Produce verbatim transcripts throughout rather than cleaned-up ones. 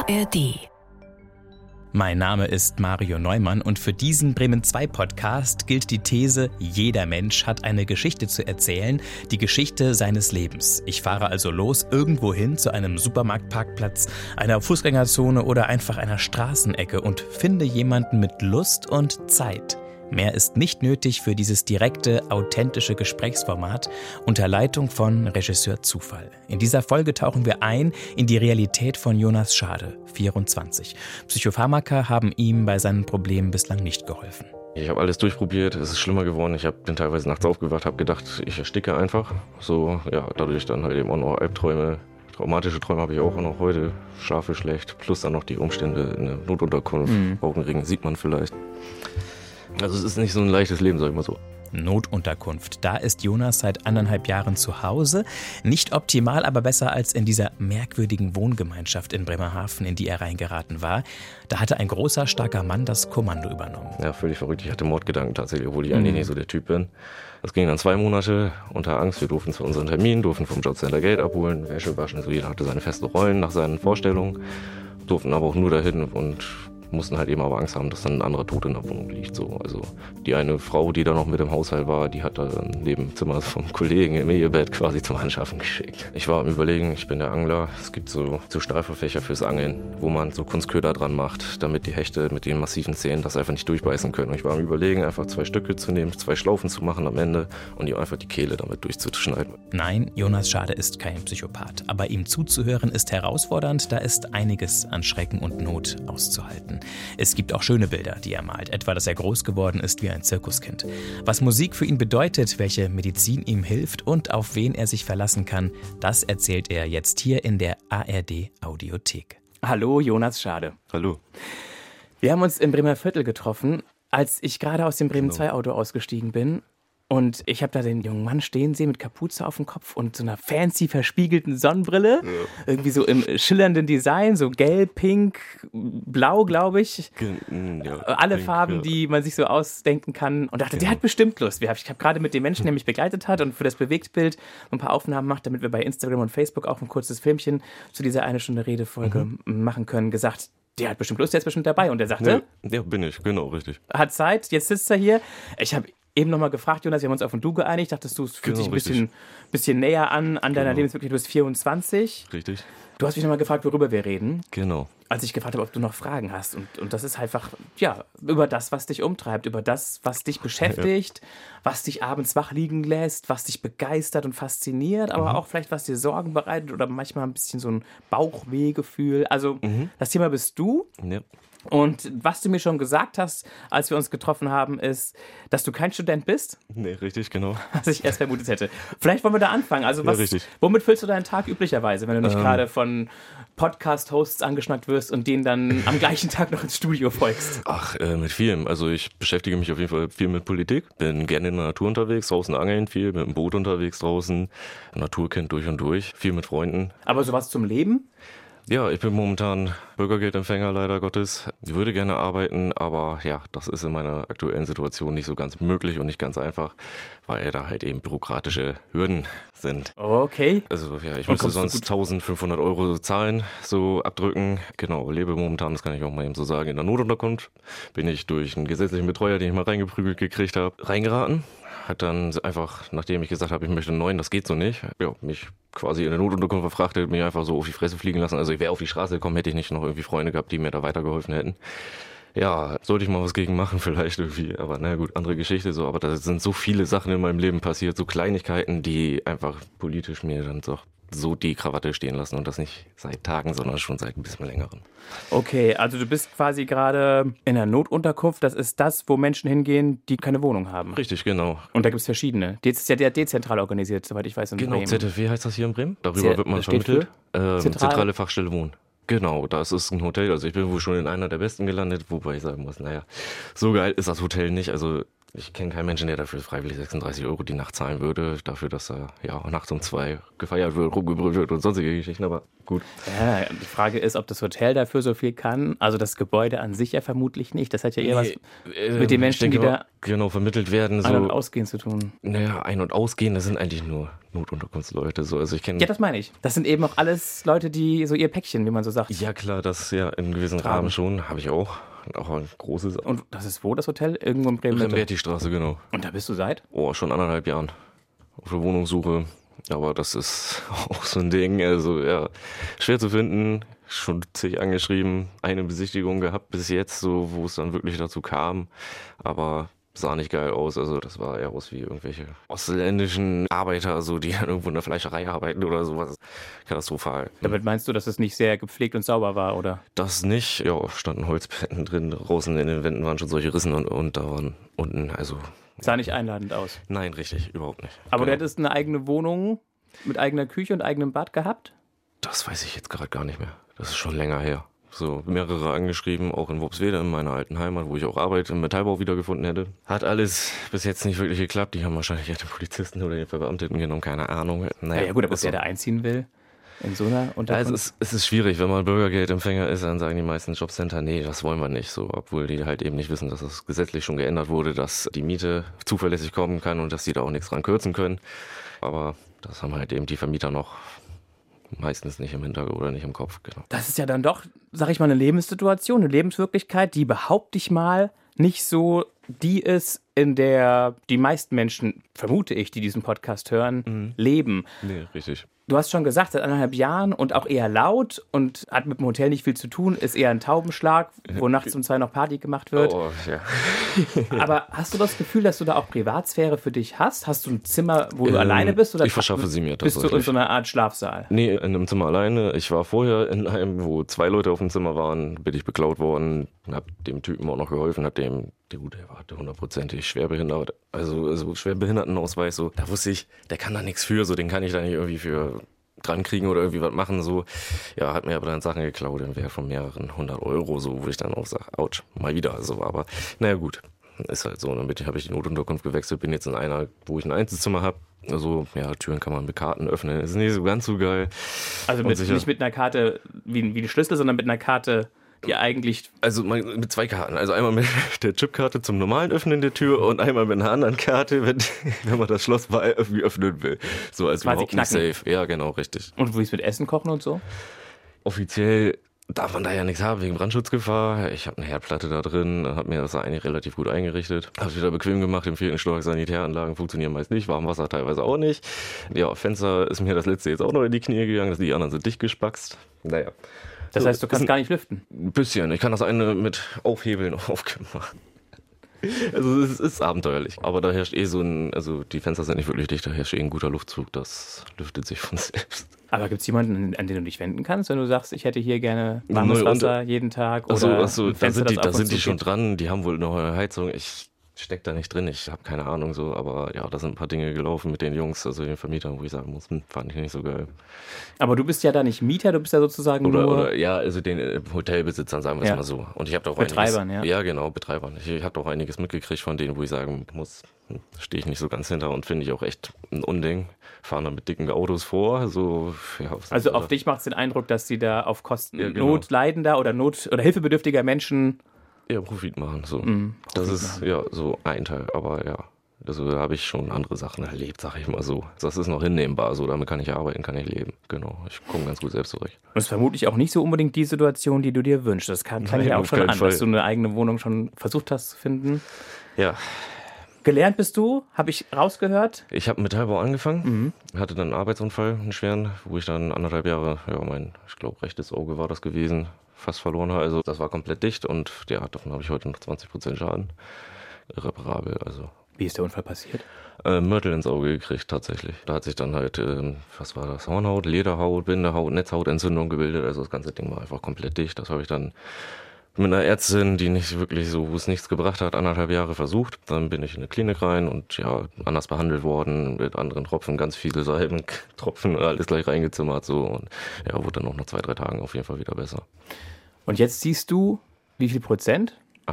R D. Mein Name ist Mario Neumann und für diesen Bremen zwei Podcast gilt die These, jeder Mensch hat eine Geschichte zu erzählen, die Geschichte seines Lebens. Ich fahre also los irgendwo hin zu einem Supermarktparkplatz, einer Fußgängerzone oder einfach einer Straßenecke und finde jemanden mit Lust und Zeit. Mehr ist nicht nötig für dieses direkte, authentische Gesprächsformat unter Leitung von Regisseur Zufall. In dieser Folge tauchen wir ein in die Realität von Jonas Schade, vierundzwanzig. Psychopharmaka haben ihm bei seinen Problemen bislang nicht geholfen. Ich habe alles durchprobiert, es ist schlimmer geworden. Ich bin teilweise nachts aufgewacht, habe gedacht, ich ersticke einfach. So, ja, dadurch dann halt eben auch noch Albträume. Traumatische Träume habe ich auch noch heute, schlafe schlecht, plus dann noch die Umstände in der Notunterkunft, mhm. Augenringen sieht man vielleicht. Also es ist nicht so ein leichtes Leben, sag ich mal so. Notunterkunft. Da ist Jonas seit anderthalb Jahren zu Hause. Nicht optimal, aber besser als in dieser merkwürdigen Wohngemeinschaft in Bremerhaven, in die er reingeraten war. Da hatte ein großer, starker Mann das Kommando übernommen. Ja, völlig verrückt. Ich hatte Mordgedanken tatsächlich, obwohl ich mhm. eigentlich nicht so der Typ bin. Das ging dann zwei Monate unter Angst. Wir durften zu unseren Terminen, durften vom Jobcenter Geld abholen, Wäsche waschen. So jeder hatte seine festen Rollen nach seinen Vorstellungen. Durften aber auch nur dahin und mussten halt eben aber Angst haben, dass dann ein anderer Tod in der Wohnung liegt. So, also die eine Frau, die da noch mit im Haushalt war, die hat da dann neben Zimmer vom Kollegen im Ehebett quasi zum Anschaffen geschickt. Ich war am Überlegen, ich bin der Angler. Es gibt so, so Stahlverfächer fürs Angeln, wo man so Kunstköder dran macht, damit die Hechte mit den massiven Zähnen das einfach nicht durchbeißen können. Und ich war am Überlegen, einfach zwei Stücke zu nehmen, zwei Schlaufen zu machen am Ende und ihm einfach die Kehle damit durchzuschneiden. Nein, Jonas Schade ist kein Psychopath. Aber ihm zuzuhören ist herausfordernd. Da ist einiges an Schrecken und Not auszuhalten. Es gibt auch schöne Bilder, die er malt, etwa, dass er groß geworden ist wie ein Zirkuskind. Was Musik für ihn bedeutet, welche Medizin ihm hilft und auf wen er sich verlassen kann, das erzählt er jetzt hier in der A R D Audiothek. Hallo, Jonas Schade. Hallo. Wir haben uns im Bremer Viertel getroffen, als ich gerade aus dem Bremen zwei Auto ausgestiegen bin. Und ich habe da den jungen Mann stehen sehen mit Kapuze auf dem Kopf und so einer fancy verspiegelten Sonnenbrille. Ja. Irgendwie so im schillernden Design, so gelb, pink, blau, glaube ich. Ja, Alle pink, Farben, ja. die man sich so ausdenken kann. Und dachte, genau. Der hat bestimmt Lust. Ich habe gerade mit dem Menschen, der mich begleitet hat und für das Bewegtbild ein paar Aufnahmen macht, damit wir bei Instagram und Facebook auch ein kurzes Filmchen zu dieser eine Stunde Redefolge mhm. machen können, gesagt, der hat bestimmt Lust, der ist bestimmt dabei. Und er sagte, ja, ja, bin ich, genau, richtig. Hat Zeit, jetzt sitzt er hier. Ich habe eben nochmal gefragt, Jonas, wir haben uns auf ein Du geeinigt. Dachtest du, es fühlt genau, sich ein bisschen, bisschen näher an, an deiner genau. Lebenswirklichkeit. Du bist vierundzwanzig. Richtig. Du hast mich nochmal gefragt, worüber wir reden. Genau. Als ich gefragt habe, ob du noch Fragen hast. Und, und das ist einfach, ja, über das, was dich umtreibt, über das, was dich beschäftigt, ja. was dich abends wach liegen lässt, was dich begeistert und fasziniert, aber mhm. auch vielleicht, was dir Sorgen bereitet oder manchmal ein bisschen so ein Bauchwehgefühl. Also, mhm. das Thema bist du. Ja. Und was du mir schon gesagt hast, als wir uns getroffen haben, ist, dass du kein Student bist. Nee, richtig, genau. Was ich erst vermutet hätte. Vielleicht wollen wir da anfangen. Also was, ja, richtig. Womit füllst du deinen Tag üblicherweise, wenn du nicht ähm. gerade von Podcast-Hosts angeschnackt wirst und denen dann am gleichen Tag noch ins Studio folgst? Ach, äh, mit vielem. Also ich beschäftige mich auf jeden Fall viel mit Politik. Bin gerne in der Natur unterwegs, draußen angeln viel, mit dem Boot unterwegs draußen. Naturkind durch und durch, viel mit Freunden. Aber sowas zum Leben? Ja, ich bin momentan Bürgergeldempfänger, leider Gottes. Ich würde gerne arbeiten, aber ja, das ist in meiner aktuellen Situation nicht so ganz möglich und nicht ganz einfach, weil da halt eben bürokratische Hürden sind. Okay. Also ja, ich müsste sonst eintausendfünfhundert Euro zahlen, so abdrücken. Genau, lebe momentan, das kann ich auch mal eben so sagen, in der Notunterkunft. Bin ich durch einen gesetzlichen Betreuer, den ich mal reingeprügelt gekriegt habe, reingeraten. Hat dann einfach, nachdem ich gesagt habe, ich möchte einen neuen, das geht so nicht, ja, mich quasi in der Notunterkunft verfrachtet, mich einfach so auf die Fresse fliegen lassen. Also ich wäre auf die Straße gekommen, hätte ich nicht noch irgendwie Freunde gehabt, die mir da weitergeholfen hätten. Ja, sollte ich mal was gegen machen vielleicht irgendwie, aber naja gut, andere Geschichte so. Aber da sind so viele Sachen in meinem Leben passiert, so Kleinigkeiten, die einfach politisch mir dann doch so die Krawatte stehen lassen und das nicht seit Tagen, sondern schon seit ein bisschen längeren. Okay, also du bist quasi gerade in einer Notunterkunft. Das ist das, wo Menschen hingehen, die keine Wohnung haben. Richtig, genau. Und da gibt es verschiedene. Das ist ja der dezentral organisiert, soweit ich weiß, in genau, Bremen. Z F W heißt das hier in Bremen. Darüber Z- wird man vermittelt. Ähm, Zentrale Fachstelle Wohnen. Genau, das ist ein Hotel. Also ich bin wohl schon in einer der besten gelandet, wobei ich sagen muss, naja, so geil ist das Hotel nicht. Also Ich kenne keinen Menschen, der dafür freiwillig sechsunddreißig Euro die Nacht zahlen würde, dafür, dass er ja nachts um zwei gefeiert wird, rumgebrüllt wird und sonstige Geschichten, aber gut. Ja, die Frage ist, ob das Hotel dafür so viel kann. Also das Gebäude an sich ja vermutlich nicht. Das hat ja eher nee, was äh, mit den Menschen, denke, die da genau vermittelt werden, so ein- und ausgehen zu tun. Naja, ein- und ausgehen, das sind eigentlich nur Notunterkunftsleute. So. Also ich kenn, ja, das meine ich. Das sind eben auch alles Leute, die so ihr Päckchen, wie man so sagt. Ja klar, das ja in gewissem Tragen. Rahmen schon, habe ich auch. Auch ein großes. Und das ist wo, das Hotel? Irgendwo in Bremen? Remberti-Straße, genau. Und da bist du seit? Oh, schon anderthalb Jahren. Auf der Wohnungssuche. Aber das ist auch so ein Ding, also ja, schwer zu finden. Schon zig angeschrieben, eine Besichtigung gehabt bis jetzt, so wo es dann wirklich dazu kam. Aber sah nicht geil aus, also das sah eher aus wie irgendwelche ostländischen Arbeiter, so die dann irgendwo in der Fleischerei arbeiten oder sowas. Katastrophal. Damit meinst du, dass es nicht sehr gepflegt und sauber war, oder? Das nicht, ja, standen Holzbetten drin, draußen in den Wänden waren schon solche Rissen und, und da waren unten, also... Sah nicht einladend aus. Nein, richtig, überhaupt nicht. Aber genau. Du hättest eine eigene Wohnung mit eigener Küche und eigenem Bad gehabt? Das weiß ich jetzt gerade gar nicht mehr. Das ist schon länger her. So mehrere angeschrieben, auch in Wuppswede, in meiner alten Heimat, wo ich auch Arbeit im Metallbau wiedergefunden hätte. Hat alles bis jetzt nicht wirklich geklappt. Die haben wahrscheinlich ja den Polizisten oder den Verbeamteten genommen, keine Ahnung. Naja, ja, ja gut, aber ist wer da einziehen will in so einer Unterkunft. Ja, es, ist, es ist schwierig, wenn man Bürgergeldempfänger ist, dann sagen die meisten Jobcenter, nee, das wollen wir nicht. So, obwohl die halt eben nicht wissen, dass das gesetzlich schon geändert wurde, dass die Miete zuverlässig kommen kann und dass die da auch nichts dran kürzen können. Aber das haben halt eben die Vermieter noch meistens nicht im Hintergrund oder nicht im Kopf, genau. Das ist ja dann doch, sag ich mal, eine Lebenssituation, eine Lebenswirklichkeit, die, behaupte ich mal, nicht so die ist, in der die meisten Menschen, vermute ich, die diesen Podcast hören, mhm. leben. Nee, richtig. Du hast schon gesagt, seit anderthalb Jahren und auch eher laut und hat mit dem Hotel nicht viel zu tun, ist eher ein Taubenschlag, wo nachts um zwei noch Party gemacht wird. Oh, ja. Aber hast du das Gefühl, dass du da auch Privatsphäre für dich hast? Hast du ein Zimmer, wo du ähm, alleine bist? Oder ich verschaffe sie mir tatsächlich. Bist du in so einer Art Schlafsaal? Nee, in einem Zimmer alleine. Ich war vorher in einem, wo zwei Leute auf dem Zimmer waren, bin ich beklaut worden, hab dem Typen auch noch geholfen, hab dem, der gut, der war hundertprozentig schwerbehindert, also, also Schwerbehindertenausweis, so, da wusste ich, der kann da nichts für, so, den kann ich da nicht irgendwie für dran kriegen oder irgendwie was machen, so. Ja, hat mir aber dann Sachen geklaut im Wert von mehreren hundert Euro, so, wo ich dann auch sage, ouch, mal wieder, so, aber naja, gut, ist halt so. Und damit habe ich die Notunterkunft gewechselt, bin jetzt in einer, wo ich ein Einzelzimmer habe. Also, ja, Türen kann man mit Karten öffnen, ist nicht so ganz so geil. Also mit, nicht mit einer Karte wie, wie die Schlüssel, sondern mit einer Karte, die eigentlich... Also mit zwei Karten. Also einmal mit der Chipkarte zum normalen Öffnen der Tür und einmal mit einer anderen Karte, wenn, wenn man das Schloss mal irgendwie öffnen will. So als quasi überhaupt knacken. Nicht safe. Ja, genau, richtig. Und wie ist mit Essen kochen und so? Offiziell darf man da ja nichts haben wegen Brandschutzgefahr. Ich habe eine Herdplatte da drin, habe mir das eigentlich relativ gut eingerichtet. Habe es wieder bequem gemacht, im vierten Stock Sanitäranlagen funktionieren meist nicht, Warmwasser teilweise auch nicht. Ja, Fenster ist mir das letzte jetzt auch noch in die Knie gegangen, die anderen sind dicht gespackst. Naja. Das so, heißt, du kannst ein, gar nicht lüften? Ein bisschen. Ich kann das eine mit Aufhebeln aufmachen. Also es ist abenteuerlich. Aber da herrscht eh so ein, also die Fenster sind nicht wirklich dicht, da herrscht eh ein guter Luftzug, das lüftet sich von selbst. Aber gibt es jemanden, an den du dich wenden kannst, wenn du sagst, ich hätte hier gerne warmes Wasser jeden Tag? Oder also, also, ein Fenster, da sind die, da sind die geht? schon dran, die haben wohl eine neue Heizung. Ich stecke da nicht drin, ich habe keine Ahnung so, aber ja, da sind ein paar Dinge gelaufen mit den Jungs, also den Vermietern, wo ich sagen muss, hm, fand ich nicht so geil. Aber du bist ja da nicht Mieter, du bist ja sozusagen oder, nur... Oder, ja, also den Hotelbesitzern, sagen wir es ja. mal so. Und ich habe doch Betreibern, einiges, ja. Ja, genau, Betreibern. Ich, ich habe doch einiges mitgekriegt von denen, wo ich sagen muss, stehe ich nicht so ganz hinter und finde ich auch echt ein Unding. Fahren da mit dicken Autos vor, so... Ja, also auf dich macht es den Eindruck, dass die da auf Kosten ja, genau. notleidender oder Not- oder hilfebedürftiger Menschen... Ja, Profit machen, so. Mm, Profit das ist machen. ja so ein Teil, aber ja, also da habe ich schon andere Sachen erlebt, sag ich mal so. Das ist noch hinnehmbar, so, damit kann ich arbeiten, kann ich leben, genau. Ich komme ganz gut selbst zurecht. Das ist vermutlich auch nicht so unbedingt die Situation, die du dir wünschst. Das kann, kann ja auch schon an, Fall. dass du eine eigene Wohnung schon versucht hast zu finden. Ja. Gelernt bist du, habe ich rausgehört? Ich habe mit Metallbau angefangen, mhm. hatte dann einen Arbeitsunfall, einen schweren, wo ich dann anderthalb Jahre, ja, mein, ich glaube, rechtes Auge war das gewesen, fast verloren habe. Also das war komplett dicht und ja, davon habe ich heute noch zwanzig Prozent Schaden. Irreparabel, also. Wie ist der Unfall passiert? Äh, Mörtel ins Auge gekriegt, tatsächlich. Da hat sich dann halt, äh, was war das, Hornhaut, Lederhaut, Bindehaut, Netzhautentzündung gebildet. Also das ganze Ding war einfach komplett dicht. Das habe ich dann mit einer Ärztin, die nicht wirklich so, wo es nichts gebracht hat, anderthalb Jahre versucht. Dann bin ich in eine Klinik rein und ja, anders behandelt worden, mit anderen Tropfen, ganz viele Salben, Tropfen, alles gleich reingezimmert, so. Und ja, wurde dann auch nach zwei, drei Tagen auf jeden Fall wieder besser. Und jetzt siehst du, wie viel Prozent? achtzig.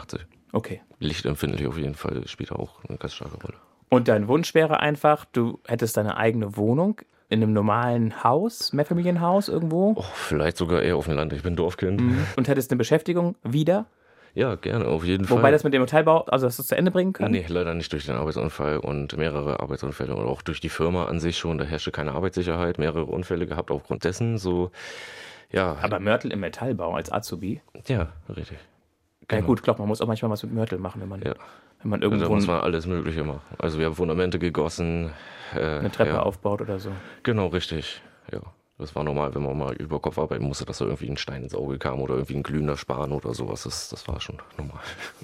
Okay. Lichtempfindlich auf jeden Fall spielt auch eine ganz starke Rolle. Und dein Wunsch wäre einfach, du hättest deine eigene Wohnung in einem normalen Haus, Mehrfamilienhaus irgendwo? Oh, vielleicht sogar eher auf dem Land. Ich bin Dorfkind. Mhm. Und hättest eine Beschäftigung wieder? Ja, gerne, auf jeden Fall. Wobei das mit dem Hotelbau, also dass du es zu Ende bringen kannst? Nee, leider nicht durch den Arbeitsunfall und mehrere Arbeitsunfälle und auch durch die Firma an sich schon. Da herrschte keine Arbeitssicherheit, mehrere Unfälle gehabt aufgrund dessen. So, ja. Aber Mörtel im Metallbau als Azubi? Ja, richtig. Genau. Genau. Ja gut, klar, man muss auch manchmal was mit Mörtel machen, wenn man, Ja. wenn man irgendwo Da muss man alles Mögliche machen. Also wir haben Fundamente gegossen. Äh, eine Treppe ja. aufbaut oder so. Genau, richtig. Ja. Das war normal, wenn man mal über Kopf arbeiten musste, dass da irgendwie ein Stein ins Auge kam oder irgendwie ein glühender Span oder sowas. Das, das war schon normal.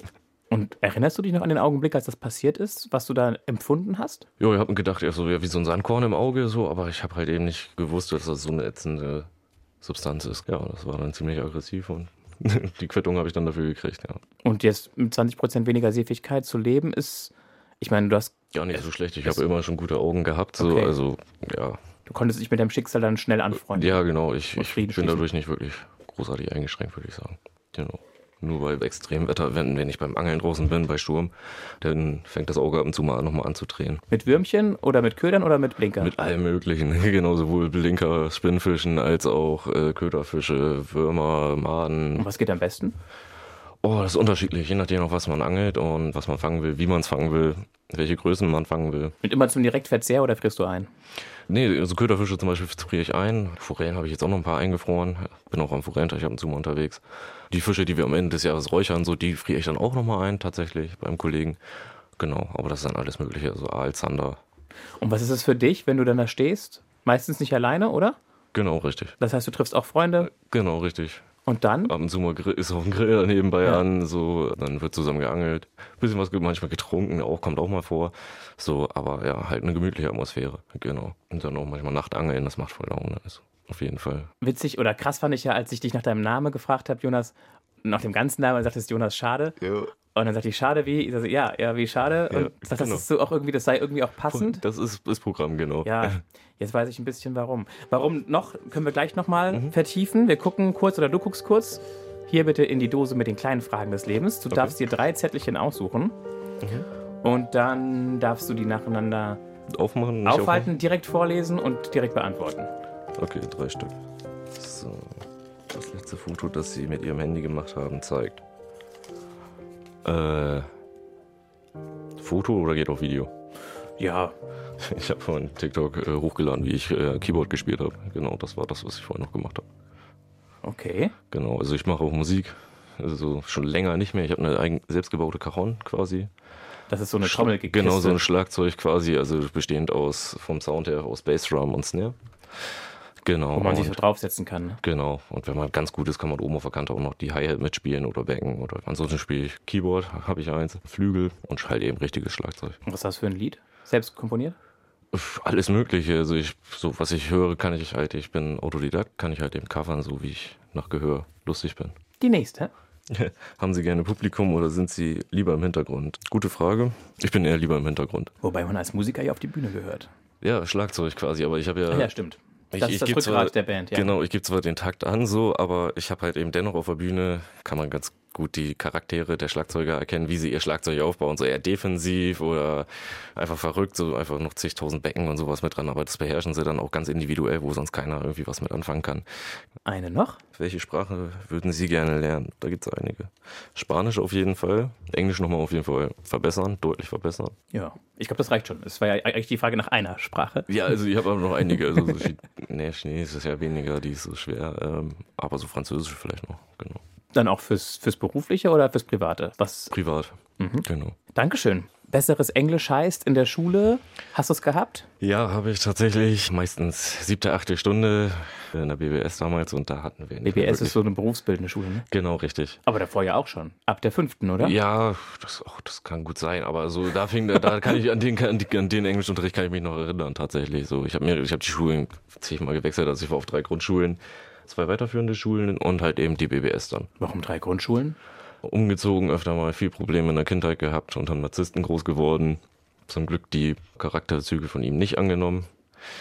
Und erinnerst du dich noch an den Augenblick, als das passiert ist, was du da empfunden hast? Jo, ich habe mir gedacht, ja, so ja, wie so ein Sandkorn im Auge, so, aber ich habe halt eben nicht gewusst, dass das so eine ätzende Substanz ist. Ja, das war dann ziemlich aggressiv und die Quittung habe ich dann dafür gekriegt, ja. Und jetzt mit zwanzig Prozent weniger Sehfähigkeit zu leben ist, ich meine, du hast... Ja, nicht so schlecht. Ich habe immer schon gute Augen gehabt, so, Okay. also, ja. Du konntest dich mit deinem Schicksal dann schnell anfreunden. Ja, genau. Ich, Und ich Frieden bin schließen. dadurch nicht wirklich großartig eingeschränkt, würde ich sagen. Genau. Nur bei Extremwetter, wenn, wenn ich beim Angeln draußen bin, bei Sturm, dann fängt das Auge ab und zu mal nochmal an zu drehen. Mit Würmchen oder mit Ködern oder mit Blinker? Mit allem Möglichen. Genau, sowohl Blinker, Spinnfischen als auch äh, Köderfische, Würmer, Maden. Und was geht am besten? Oh, das ist unterschiedlich, je nachdem, auf was man angelt und was man fangen will, wie man es fangen will, welche Größen man fangen will. Und immer zum Direktverzehr oder frierst du ein? Nee, also Köderfische zum Beispiel friere ich ein. Forellen habe ich jetzt auch noch ein paar eingefroren. Bin auch am Forellenteich ab und zu mal unterwegs. Die Fische, die wir am Ende des Jahres räuchern, so die friere ich dann auch nochmal ein, tatsächlich, beim Kollegen. Genau, aber das ist dann alles Mögliche, also Aal, Zander. Und was ist es für dich, wenn du dann da stehst? Meistens nicht alleine, oder? Genau, richtig. Das heißt, du triffst auch Freunde Genau, richtig. und dann? Ab und zu mal grill- ist auch ein Grill nebenbei Ja. an, so, dann wird zusammen geangelt. Bisschen was ge- manchmal getrunken, auch kommt auch mal vor. So, aber ja, halt eine gemütliche Atmosphäre, genau. Und dann auch manchmal Nachtangeln, das macht voll Laune, also auf jeden Fall. Witzig oder krass fand ich ja, als ich dich nach deinem Namen gefragt habe, Jonas, nach dem ganzen Namen, dann sagtest Jonas Schade. Ja. Und dann sagte ich, schade wie? Ich sag, ja, ja, wie schade. Und Ja, sagt, das genau. ist so auch irgendwie, das sei irgendwie auch passend. Das ist das Programm, genau. Ja, jetzt weiß ich ein bisschen warum. Warum noch, können wir gleich nochmal Mhm. vertiefen. Wir gucken kurz oder du guckst kurz. Hier bitte in die Dose mit den kleinen Fragen des Lebens. Du Okay. darfst dir drei Zettelchen aussuchen. Und dann darfst du die nacheinander Aufmachen? Nicht aufhalten, direkt vorlesen und direkt beantworten. aufmachen? Okay, drei Stück. So, das letzte Foto, das Sie mit Ihrem Handy gemacht haben, zeigt. Äh, Foto oder geht auf Video? Ja, Ich habe von TikTok äh, hochgeladen, wie ich äh, Keyboard gespielt habe. Genau, das war das, was ich vorher noch gemacht habe. okay. Genau, also ich mache auch Musik. Also schon länger nicht mehr. Ich habe eine eigen, selbstgebaute Cajon quasi. Das ist so eine Trommelkiste. Genau, so ein Schlagzeug quasi, also bestehend aus, vom Sound her, aus Bassdrum und Snare. Genau. Wo man sich so und, draufsetzen kann. Ne? genau. Und wenn man ganz gut ist, kann man oben auf der Kante auch noch die Hi-Hat mitspielen oder Becken. Oder ansonsten spiele ich Keyboard, habe ich eins, Flügel und halt eben richtiges Schlagzeug. Und was ist das für ein Lied? Selbst komponiert? Pff, Alles Mögliche. Also ich, so was ich höre, kann ich halt, ich bin Autodidakt, kann ich halt eben covern, so wie ich nach Gehör lustig bin. Die nächste. Haben Sie gerne Publikum oder sind Sie lieber im Hintergrund? Gute Frage. Ich bin eher lieber im Hintergrund. Wobei man als Musiker ja auf die Bühne gehört. Ja, Schlagzeug quasi, aber ich habe ja... Ach ja, stimmt. Ich- Das ich ist das geb Rückgrat zwar- der Band, ja. Genau, ich gebe zwar den Takt an, so, aber ich habe halt eben dennoch auf der Bühne, kann man ganz gut die Charaktere der Schlagzeuger erkennen, wie sie ihr Schlagzeug aufbauen, so eher defensiv oder einfach verrückt, so einfach noch zigtausend Becken und sowas mit dran, aber das beherrschen sie dann auch ganz individuell, wo sonst keiner irgendwie was mit anfangen kann. Eine noch? Welche Sprache würden Sie gerne lernen? Da gibt es einige. Spanisch auf jeden Fall, Englisch nochmal auf jeden Fall verbessern, deutlich verbessern. Ja. Ich glaube, das reicht schon. Es war ja eigentlich die Frage nach einer Sprache. Ja, also ich habe aber noch einige, also so, Chi- nee, Chinesisch ist ja weniger, die ist so schwer, ähm, aber so Französisch vielleicht noch, genau. Dann auch fürs, fürs Berufliche oder fürs Private? Was? Privat, genau. Dankeschön. Besseres Englisch heißt in der Schule. Hast du es gehabt? Ja, habe ich tatsächlich meistens siebte, achte Stunde in der B B S damals und da hatten wir B nicht B mehr S ist wirklich- so eine berufsbildende Schule, ne? Genau, richtig. Aber davor ja auch schon. Ab der fünften, oder? Ja, das, auch, das kann gut sein, aber so da fing, da kann ich an den, an den, an den Englischunterricht kann ich mich noch erinnern tatsächlich. So, ich habe mir, ich habe die Schulen zigmal gewechselt, also ich war auf drei Grundschulen, zwei weiterführende Schulen und halt eben die B B S dann. Warum drei Grundschulen? Umgezogen, öfter mal viel Probleme in der Kindheit gehabt und dann Narzissten groß geworden. Zum Glück die Charakterzüge von ihm nicht angenommen.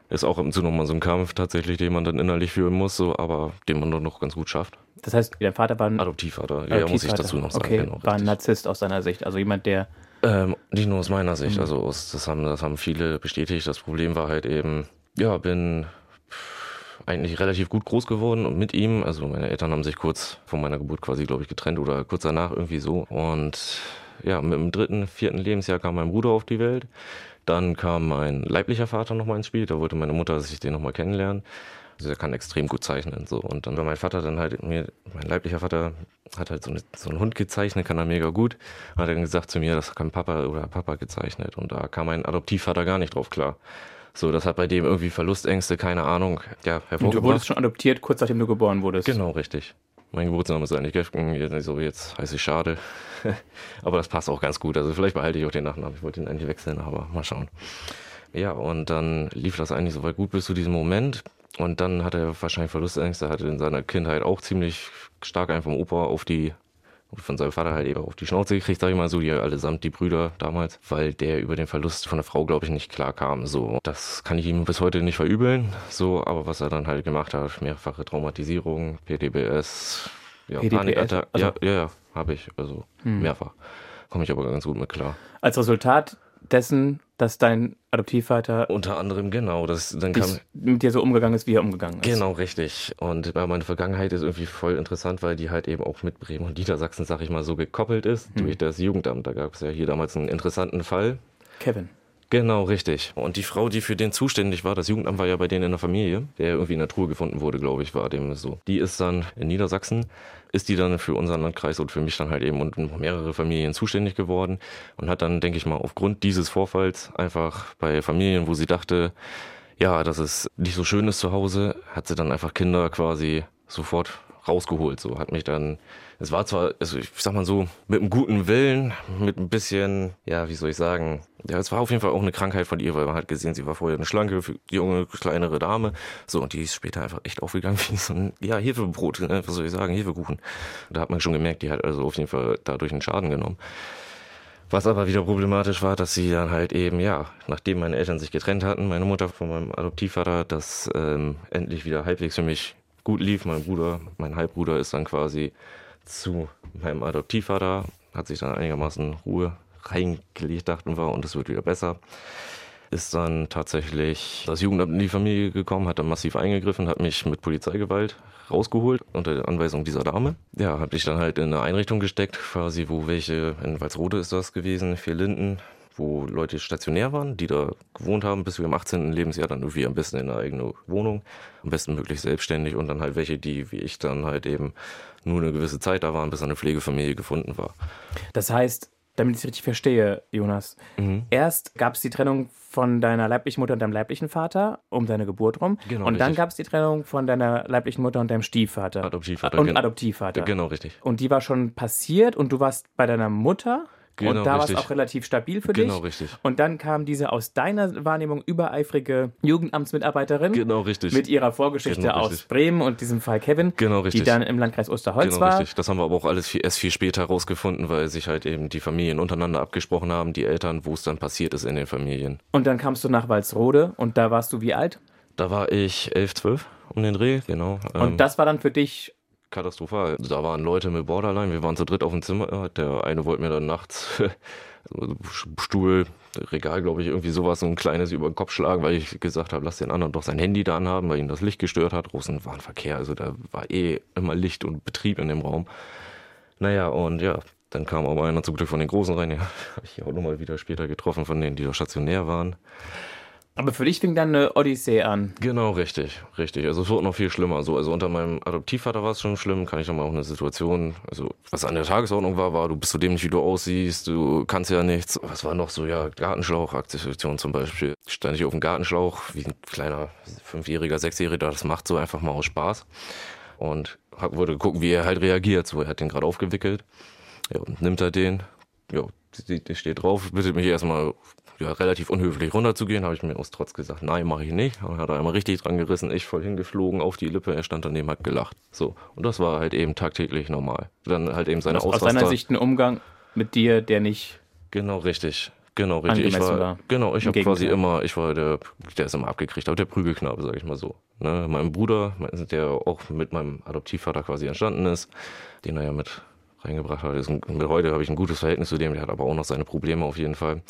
Ist auch ab und zu nochmal so ein Kampf tatsächlich, den man dann innerlich führen muss, so, aber den man doch noch ganz gut schafft. Das heißt, dein Vater war ein Adoptivvater, Adoptivvater. ja, muss ich dazu noch sagen. Okay, Genau, war ein Narzisst aus seiner Sicht, also jemand, der... Ähm, nicht nur aus meiner Sicht, Mhm. also aus, das, haben, das haben viele bestätigt. Das Problem war halt eben, ja, bin eigentlich relativ gut groß geworden und mit ihm, also meine Eltern haben sich kurz vor meiner Geburt quasi, glaube ich, getrennt oder kurz danach irgendwie so. Und ja, mit dem dritten, vierten Lebensjahr kam mein Bruder auf die Welt. Dann kam mein leiblicher Vater nochmal ins Spiel, da wollte meine Mutter, dass ich den nochmal kennenlernen. Also er kann extrem gut zeichnen. So. Und dann war mein Vater dann halt mir, mein leiblicher Vater hat halt so, eine, so einen Hund gezeichnet, kann er mega gut. Hat dann gesagt zu mir, das kann Papa oder Papa gezeichnet. Und da kam mein Adoptivvater gar nicht drauf klar. So, das hat bei dem irgendwie Verlustängste, keine Ahnung, ja, hervorgebracht. Und du wurdest schon adoptiert, kurz nachdem du geboren wurdest. Genau, richtig. Mein Geburtsname ist eigentlich Gefgen, so jetzt heiße ich Schade. Aber das passt auch ganz gut. Also vielleicht behalte ich auch den Nachnamen. Ich wollte ihn eigentlich wechseln, aber mal schauen. Ja, und dann lief das eigentlich soweit gut bis zu diesem Moment. Und dann hat er wahrscheinlich Verlustängste, hatte in seiner Kindheit auch ziemlich stark einen vom Opa auf die, von seinem Vater halt eben auf die Schnauze gekriegt, sag ich mal so, die allesamt die Brüder damals, weil der über den Verlust von der Frau, glaube ich, nicht klar kam. So, das kann ich ihm bis heute nicht verübeln. So, aber was er dann halt gemacht hat, mehrfache Traumatisierung, P T B S, ja, P T B S? Panikattacken, Also, ja, ja, ja, habe ich, also hm. mehrfach. Komme ich aber ganz gut mit klar. Als Resultat dessen, dass dein Adoptivvater unter anderem, genau, das dann kam mit dir so umgegangen ist, wie er umgegangen ist. Genau, richtig. Und ja, meine Vergangenheit ist irgendwie voll interessant, weil die halt eben auch mit Bremen und Niedersachsen, sag ich mal, so gekoppelt ist hm. durch das Jugendamt. Da gab es ja hier damals einen interessanten Fall. Kevin. Genau, richtig. Und die Frau, die für den zuständig war, das Jugendamt war ja bei denen in der Familie, der irgendwie in der Truhe gefunden wurde, glaube ich, war dem so. Die ist dann in Niedersachsen, ist die dann für unseren Landkreis und für mich dann halt eben und mehrere Familien zuständig geworden und hat dann, denke ich mal, aufgrund dieses Vorfalls einfach bei Familien, wo sie dachte, ja, dass es nicht so schön ist zu Hause, hat sie dann einfach Kinder quasi sofort rausgeholt. So hat mich dann, es war zwar, also ich sag mal so, mit einem guten Willen, mit ein bisschen, ja, wie soll ich sagen, ja, es war auf jeden Fall auch eine Krankheit von ihr, weil man hat gesehen, sie war vorher eine schlanke, junge, kleinere Dame. So, und die ist später einfach echt aufgegangen wie so ein, ja, Hefebrot, ne? Was soll ich sagen, Hefekuchen. Da hat man schon gemerkt, die hat also auf jeden Fall dadurch einen Schaden genommen. Was aber wieder problematisch war, dass sie dann halt eben, ja, nachdem meine Eltern sich getrennt hatten, meine Mutter von meinem Adoptivvater, das ähm, endlich wieder halbwegs für mich gut lief. Mein Bruder, mein Halbbruder ist dann quasi zu meinem Adoptivvater, hat sich dann einigermaßen Ruhe reingelegt, dachten wir, und es wird wieder besser. Ist dann tatsächlich das Jugendamt in die Familie gekommen, hat dann massiv eingegriffen, hat mich mit Polizeigewalt rausgeholt unter der Anweisung dieser Dame. Ja, habe ich dann halt in eine Einrichtung gesteckt, quasi wo welche, in Walsrode ist das gewesen, vier Linden, wo Leute stationär waren, die da gewohnt haben, bis wir im achtzehnten Lebensjahr dann irgendwie am besten in eine eigene Wohnung, am besten möglich selbstständig und dann halt welche, die wie ich dann halt eben nur eine gewisse Zeit da waren, bis eine Pflegefamilie gefunden war. Das heißt, damit ich es richtig verstehe, Jonas, mhm. erst gab es die Trennung von deiner leiblichen Mutter und deinem leiblichen Vater um deine Geburt rum. Genau, und richtig. Dann gab es die Trennung von deiner leiblichen Mutter und deinem Stiefvater. Adoptivvater. Und gen- Adoptivvater. Genau, richtig. Und die war schon passiert und du warst bei deiner Mutter. Genau, und da war es auch relativ stabil für dich. Genau, richtig. Und dann kam diese aus deiner Wahrnehmung übereifrige Jugendamtsmitarbeiterin genau, richtig. mit ihrer Vorgeschichte genau, aus richtig. Bremen und diesem Fall Kevin, genau, richtig. die dann im Landkreis Osterholz genau, war. Richtig. Das haben wir aber auch alles viel, erst viel später herausgefunden, weil sich halt eben die Familien untereinander abgesprochen haben, die Eltern, wo es dann passiert ist in den Familien. Und dann kamst du nach Walsrode und da warst du wie alt? Da war ich elf, zwölf um den Dreh, genau. Und ähm, das war dann für dich... katastrophal. Da waren Leute mit Borderline, wir waren zu dritt auf dem Zimmer. Der eine wollte mir dann nachts Stuhl, Regal, glaube ich, irgendwie sowas, so ein kleines über den Kopf schlagen, weil ich gesagt habe, lass den anderen doch sein Handy da anhaben, weil ihn das Licht gestört hat. Draußen war ein Verkehr, also da war eh immer Licht und Betrieb in dem Raum. Naja, und ja, dann kam aber einer zum Glück von den Großen rein. Ja, habe ich auch nochmal wieder später getroffen, von denen, die da stationär waren. Aber für dich fing dann eine Odyssee an. Genau, richtig, richtig. Also es wurde noch viel schlimmer. So, also unter meinem Adoptivvater war es schon schlimm, kann ich noch mal auch eine Situation, also was an der Tagesordnung war, war, du bist so dämlich, wie du aussiehst, du kannst ja nichts. Was war noch so, ja, Gartenschlauch-Aktion zum Beispiel. Stand ich auf dem Gartenschlauch, wie ein kleiner Fünfjähriger, Sechsjähriger, das macht so einfach mal aus Spaß. Und hab, wollte gucken, wie er halt reagiert. So, er hat den gerade aufgewickelt. Ja, und nimmt er den, ja, der steht drauf, bittet mich erstmal ja, relativ unhöflich runterzugehen, habe ich mir aus Trotz gesagt, nein, mache ich nicht. Dann hat er einmal richtig dran gerissen, ich voll hingeflogen auf die Lippe, er stand daneben, hat gelacht. So, und das war halt eben tagtäglich normal. Dann halt eben seine Ausraster. Aus seiner Sicht ein Umgang mit dir, der nicht... Genau, richtig. Genau, richtig. Ich war, war. genau, ich habe quasi immer, ich war der, der ist immer abgekriegt, aber der Prügelknabe, sag ich mal so. Ne? Mein Bruder, der auch mit meinem Adoptivvater quasi entstanden ist, den er ja mit reingebracht hat. Ist ein, heute habe ich ein gutes Verhältnis zu dem, der hat aber auch noch seine Probleme auf jeden Fall.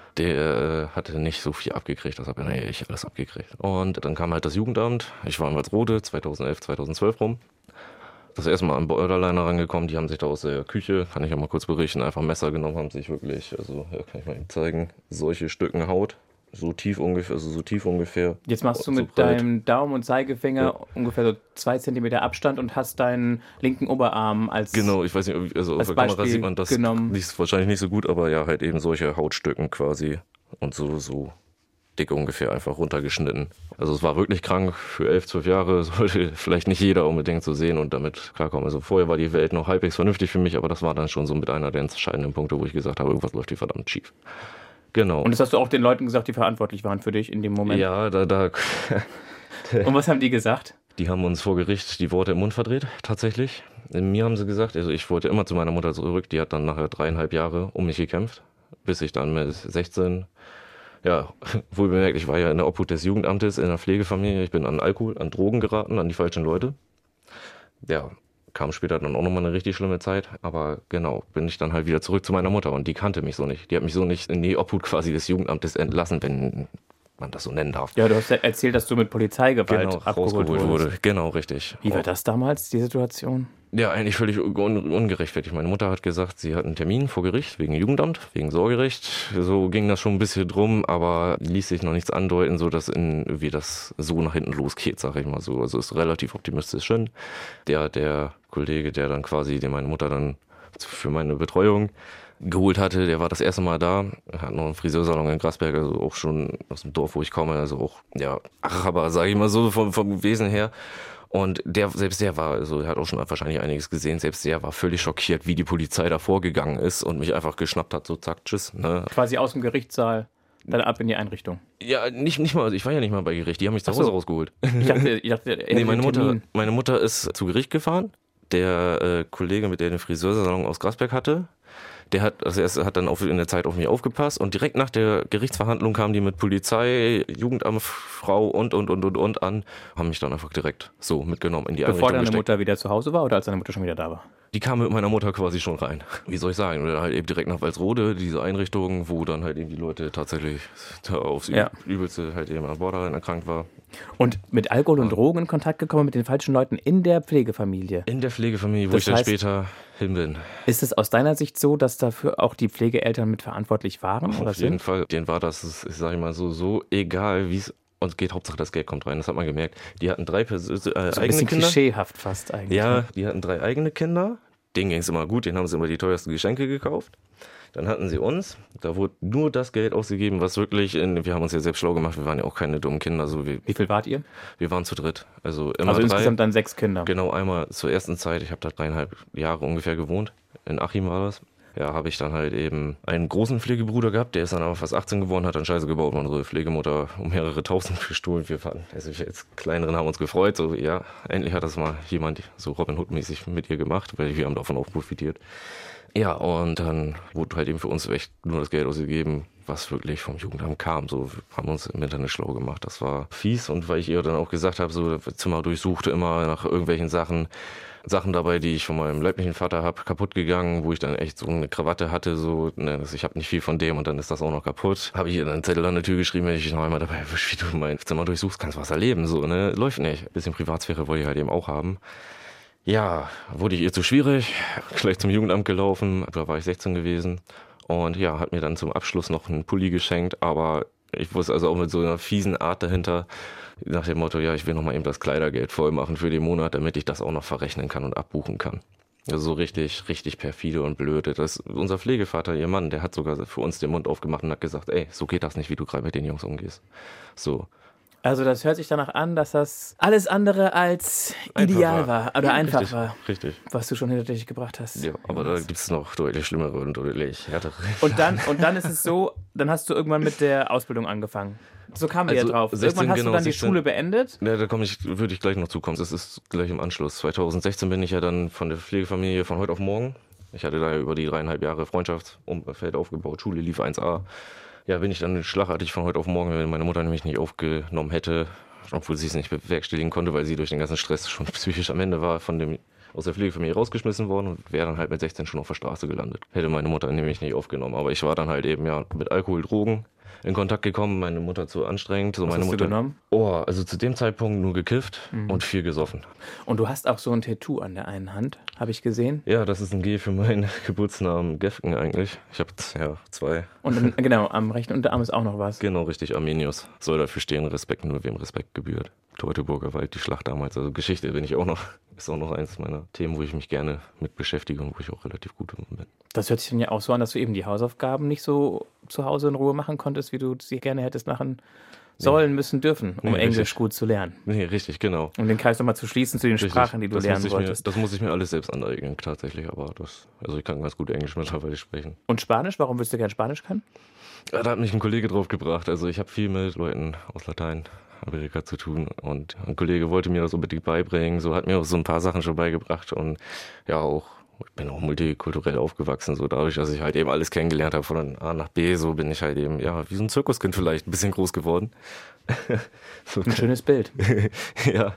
Der äh, hatte nicht so viel abgekriegt, das habe ja ich alles abgekriegt. Und dann kam halt das Jugendamt, ich war in Walsrode, zweitausendelf, zweitausendzwölf rum. Das erste Mal an Borderliner rangekommen, die haben sich da aus der Küche, kann ich ja mal kurz berichten, einfach Messer genommen, haben sich wirklich, also ja, kann ich mal eben zeigen, solche Stücken Haut, so tief ungefähr, also so tief ungefähr. Jetzt machst du so mit breit. deinem Daumen und Zeigefinger Ja. ungefähr so zwei Zentimeter Abstand und hast deinen linken Oberarm als Genau, ich weiß nicht, also auf der Beispiel Kamera sieht man das genommen. nicht, wahrscheinlich nicht so gut, aber ja, halt eben solche Hautstücken quasi und so, so dick ungefähr einfach runtergeschnitten. Also es war wirklich krank für elf, zwölf Jahre, sollte vielleicht nicht jeder unbedingt so sehen und damit klarkommen. Also vorher war die Welt noch halbwegs vernünftig für mich, aber das war dann schon so mit einer der entscheidenden Punkte, wo ich gesagt habe, irgendwas läuft hier verdammt schief. Genau. Und das hast du auch den Leuten gesagt, die verantwortlich waren für dich in dem Moment? Ja, da, da, Und was haben die gesagt? die haben uns vor Gericht die Worte im Mund verdreht, tatsächlich. Mir haben sie gesagt, also ich wollte immer zu meiner Mutter zurück, die hat dann nachher dreieinhalb Jahre um mich gekämpft, bis ich dann mit sechzehn, ja, wohl bemerkt, ich war ja in der Obhut des Jugendamtes in einer Pflegefamilie, ich bin an Alkohol, an Drogen geraten, an die falschen Leute. Ja, kam später dann auch nochmal eine richtig schlimme Zeit, aber genau, bin ich dann halt wieder zurück zu meiner Mutter und die kannte mich so nicht. Die hat mich so nicht in die Obhut quasi des Jugendamtes entlassen, wenn man das so nennen darf. Ja, du hast ja erzählt, dass du mit Polizeigewalt Genau, abgeholt rausgeholt wurdest. wurde. Genau, richtig. Wie war das damals, die Situation? Ja, eigentlich völlig un ungerechtfertigt. Meine Mutter hat gesagt, sie hat einen Termin vor Gericht wegen Jugendamt, wegen Sorgerecht. So ging das schon ein bisschen drum, aber ließ sich noch nichts andeuten, so dass in, wie das so nach hinten losgeht, sag ich mal so. Also ist relativ optimistisch schon. Der, der Kollege, der dann quasi, der meine Mutter dann für meine Betreuung geholt hatte, der war das erste Mal da, er hat noch einen Friseursalon in Grasberg, also auch schon aus dem Dorf, wo ich komme, also auch, ja, Araber, sage ich mal so, vom, vom Wesen her. Und der, selbst der war, also er hat auch schon wahrscheinlich einiges gesehen, selbst der war völlig schockiert, wie die Polizei da vorgegangen ist und mich einfach geschnappt hat, so zack, tschüss. Ne? Quasi aus dem Gerichtssaal, dann ab in die Einrichtung. Ja, nicht, nicht mal, ich war ja nicht mal bei Gericht, die haben mich zu Ach Hause so. rausgeholt. Ich dachte, ich dachte er Nee, hätte meine den Mutter, Termin. meine Mutter ist zu Gericht gefahren, der äh, Kollege, mit der den Friseursalon aus Grasberg hatte, der hat, also er hat dann auf, in der Zeit auf mich aufgepasst und direkt nach der Gerichtsverhandlung kamen die mit Polizei, Jugendamt, Frau und, und, und, und, und an, haben mich dann einfach direkt so mitgenommen in die Bevor Einrichtung deine gesteckt. Mutter wieder zu Hause war oder als deine Mutter schon wieder da war? Die kam mit meiner Mutter quasi schon rein. Wie soll ich sagen? Oder halt eben direkt nach Walsrode, diese Einrichtung, wo dann halt eben die Leute tatsächlich da aufs Ja. Übelste halt eben an Borderline erkrankt war. Und mit Alkohol und Drogen in Kontakt gekommen mit den falschen Leuten in der Pflegefamilie. In der Pflegefamilie, wo Das ich dann heißt- später hin bin. Ist es aus deiner Sicht so, dass dafür auch die Pflegeeltern mit verantwortlich waren oder Auf jeden sind? Fall. Denen war das, ich sag mal so, so egal, wie es uns geht. Hauptsache das Geld kommt rein. Das hat man gemerkt. Die hatten drei Pers äh, So ein eigene bisschen Kinder. klischeehaft fast eigentlich. Ja, ne? die hatten drei eigene Kinder. Denen ging es immer gut. Denen haben sie immer die teuersten Geschenke gekauft. Dann hatten sie uns. Da wurde nur das Geld ausgegeben, was wirklich, in, wir haben uns ja selbst schlau gemacht. Wir waren ja auch keine dummen Kinder. So wie, Wie viel wart ihr? wir waren zu dritt. Also immer Also drei. insgesamt dann sechs Kinder. Genau, einmal zur ersten Zeit, ich habe da dreieinhalb Jahre ungefähr gewohnt, in Achim war das. Ja, habe ich dann halt eben einen großen Pflegebruder gehabt, der ist dann aber fast achtzehn geworden, hat dann Scheiße gebaut und unsere Pflegemutter um mehrere tausend gestohlen. Wir fanden, also wir als Kleineren haben uns gefreut, so ja, endlich hat das mal jemand so Robin Hood-mäßig mit ihr gemacht, weil wir haben davon auch profitiert. Ja, und dann wurde halt eben für uns echt nur das Geld ausgegeben, was wirklich vom Jugendamt kam. So, wir haben uns im Internet schlau gemacht. Das war fies und weil ich ihr dann auch gesagt habe, so das Zimmer durchsuchte immer nach irgendwelchen Sachen, Sachen dabei, die ich von meinem leiblichen Vater habe, kaputt gegangen, wo ich dann echt so eine Krawatte hatte, so, ne, das, ich habe nicht viel von dem und dann ist das auch noch kaputt. Habe ich ihr dann einen Zettel an der Tür geschrieben, wenn ich dich noch einmal dabei erwischt, wie du mein Zimmer durchsuchst, kannst was erleben, so, ne, läuft nicht. Ein bisschen Privatsphäre wollte ich halt eben auch haben. Ja, wurde ich ihr zu schwierig, gleich zum Jugendamt gelaufen, da war ich sechzehn gewesen und ja, hat mir dann zum Abschluss noch einen Pulli geschenkt, aber ich wusste also auch mit so einer fiesen Art dahinter, nach dem Motto, ja, ich will noch mal eben das Kleidergeld voll machen für den Monat, damit ich das auch noch verrechnen kann und abbuchen kann. Also so richtig, richtig perfide und blöde. Das, unser Pflegevater, ihr Mann, der hat sogar für uns den Mund aufgemacht und hat gesagt, ey, so geht das nicht, wie du gerade mit den Jungs umgehst. So. Also das hört sich danach an, dass das alles andere als ideal war. war. oder Ja, einfach richtig, war, Richtig. was du schon hinter dich gebracht hast. Ja, aber da gibt es noch deutlich schlimmere und deutlich härtere. Und dann, und dann ist es so, dann hast du irgendwann mit der Ausbildung angefangen. So kamen wir Also ja drauf. sechzehn, Irgendwann hast genau, du dann die sechzehn. Schule beendet. Ja, da komme ich, würde ich gleich noch zukommen. Das ist gleich im Anschluss. zweitausendsechzehn bin ich ja dann von der Pflegefamilie von heute auf morgen Ich hatte da über die dreieinhalb Jahre Freundschaftsumfeld aufgebaut, Schule lief eins a. Ja, bin ich dann schlagartig von heute auf morgen, wenn meine Mutter nämlich nicht aufgenommen hätte, obwohl sie es nicht bewerkstelligen konnte, weil sie durch den ganzen Stress schon psychisch am Ende war, von dem aus der Pflegefamilie rausgeschmissen worden und wäre dann halt mit sechzehn schon auf der Straße gelandet. Hätte meine Mutter nämlich nicht aufgenommen. Aber ich war dann halt eben ja mit Alkohol, Drogen in Kontakt gekommen, meine Mutter zu anstrengend. So Was meine hast Mutter, du genommen? Oh, also zu dem Zeitpunkt nur gekifft Mhm. und viel gesoffen. Und du hast auch so ein Tattoo an der einen Hand, habe ich gesehen. Ja, das ist ein G für meinen Geburtsnamen Gefgen eigentlich. Ich habe ja zwei. Und dann, genau, am rechten Unterarm ist auch noch was. Genau, richtig, Arminius. Soll dafür stehen, Respekt nur wem Respekt gebührt. Teutoburger Wald, die Schlacht damals. Also Geschichte bin ich auch noch, ist auch noch eins meiner Themen, wo ich mich gerne mit beschäftige und wo ich auch relativ gut drin bin. Das hört sich dann ja auch so an, dass du eben die Hausaufgaben nicht so zu Hause in Ruhe machen konntest, wie du sie gerne hättest machen sollen, müssen, dürfen, um Nee, Englisch richtig. gut zu lernen. Nee, richtig, genau. Um den Kreis nochmal zu schließen zu den Richtig. Sprachen, die du das lernen muss ich mir, wolltest. Das muss ich mir alles selbst aneignen, tatsächlich. Aber das, also ich kann ganz gut Englisch mittlerweile sprechen. Und Spanisch? Warum willst du gern Spanisch können? Ja, da hat mich ein Kollege drauf gebracht. Also ich habe viel mit Leuten aus Lateinamerika zu tun und ein Kollege wollte mir das unbedingt beibringen. So hat mir auch so ein paar Sachen schon beigebracht und ja auch, ich bin auch multikulturell aufgewachsen, so dadurch, dass ich halt eben alles kennengelernt habe von A nach B, so bin ich halt eben, ja, wie so ein Zirkuskind vielleicht, ein bisschen groß geworden. So, Ein schönes Bild. ja,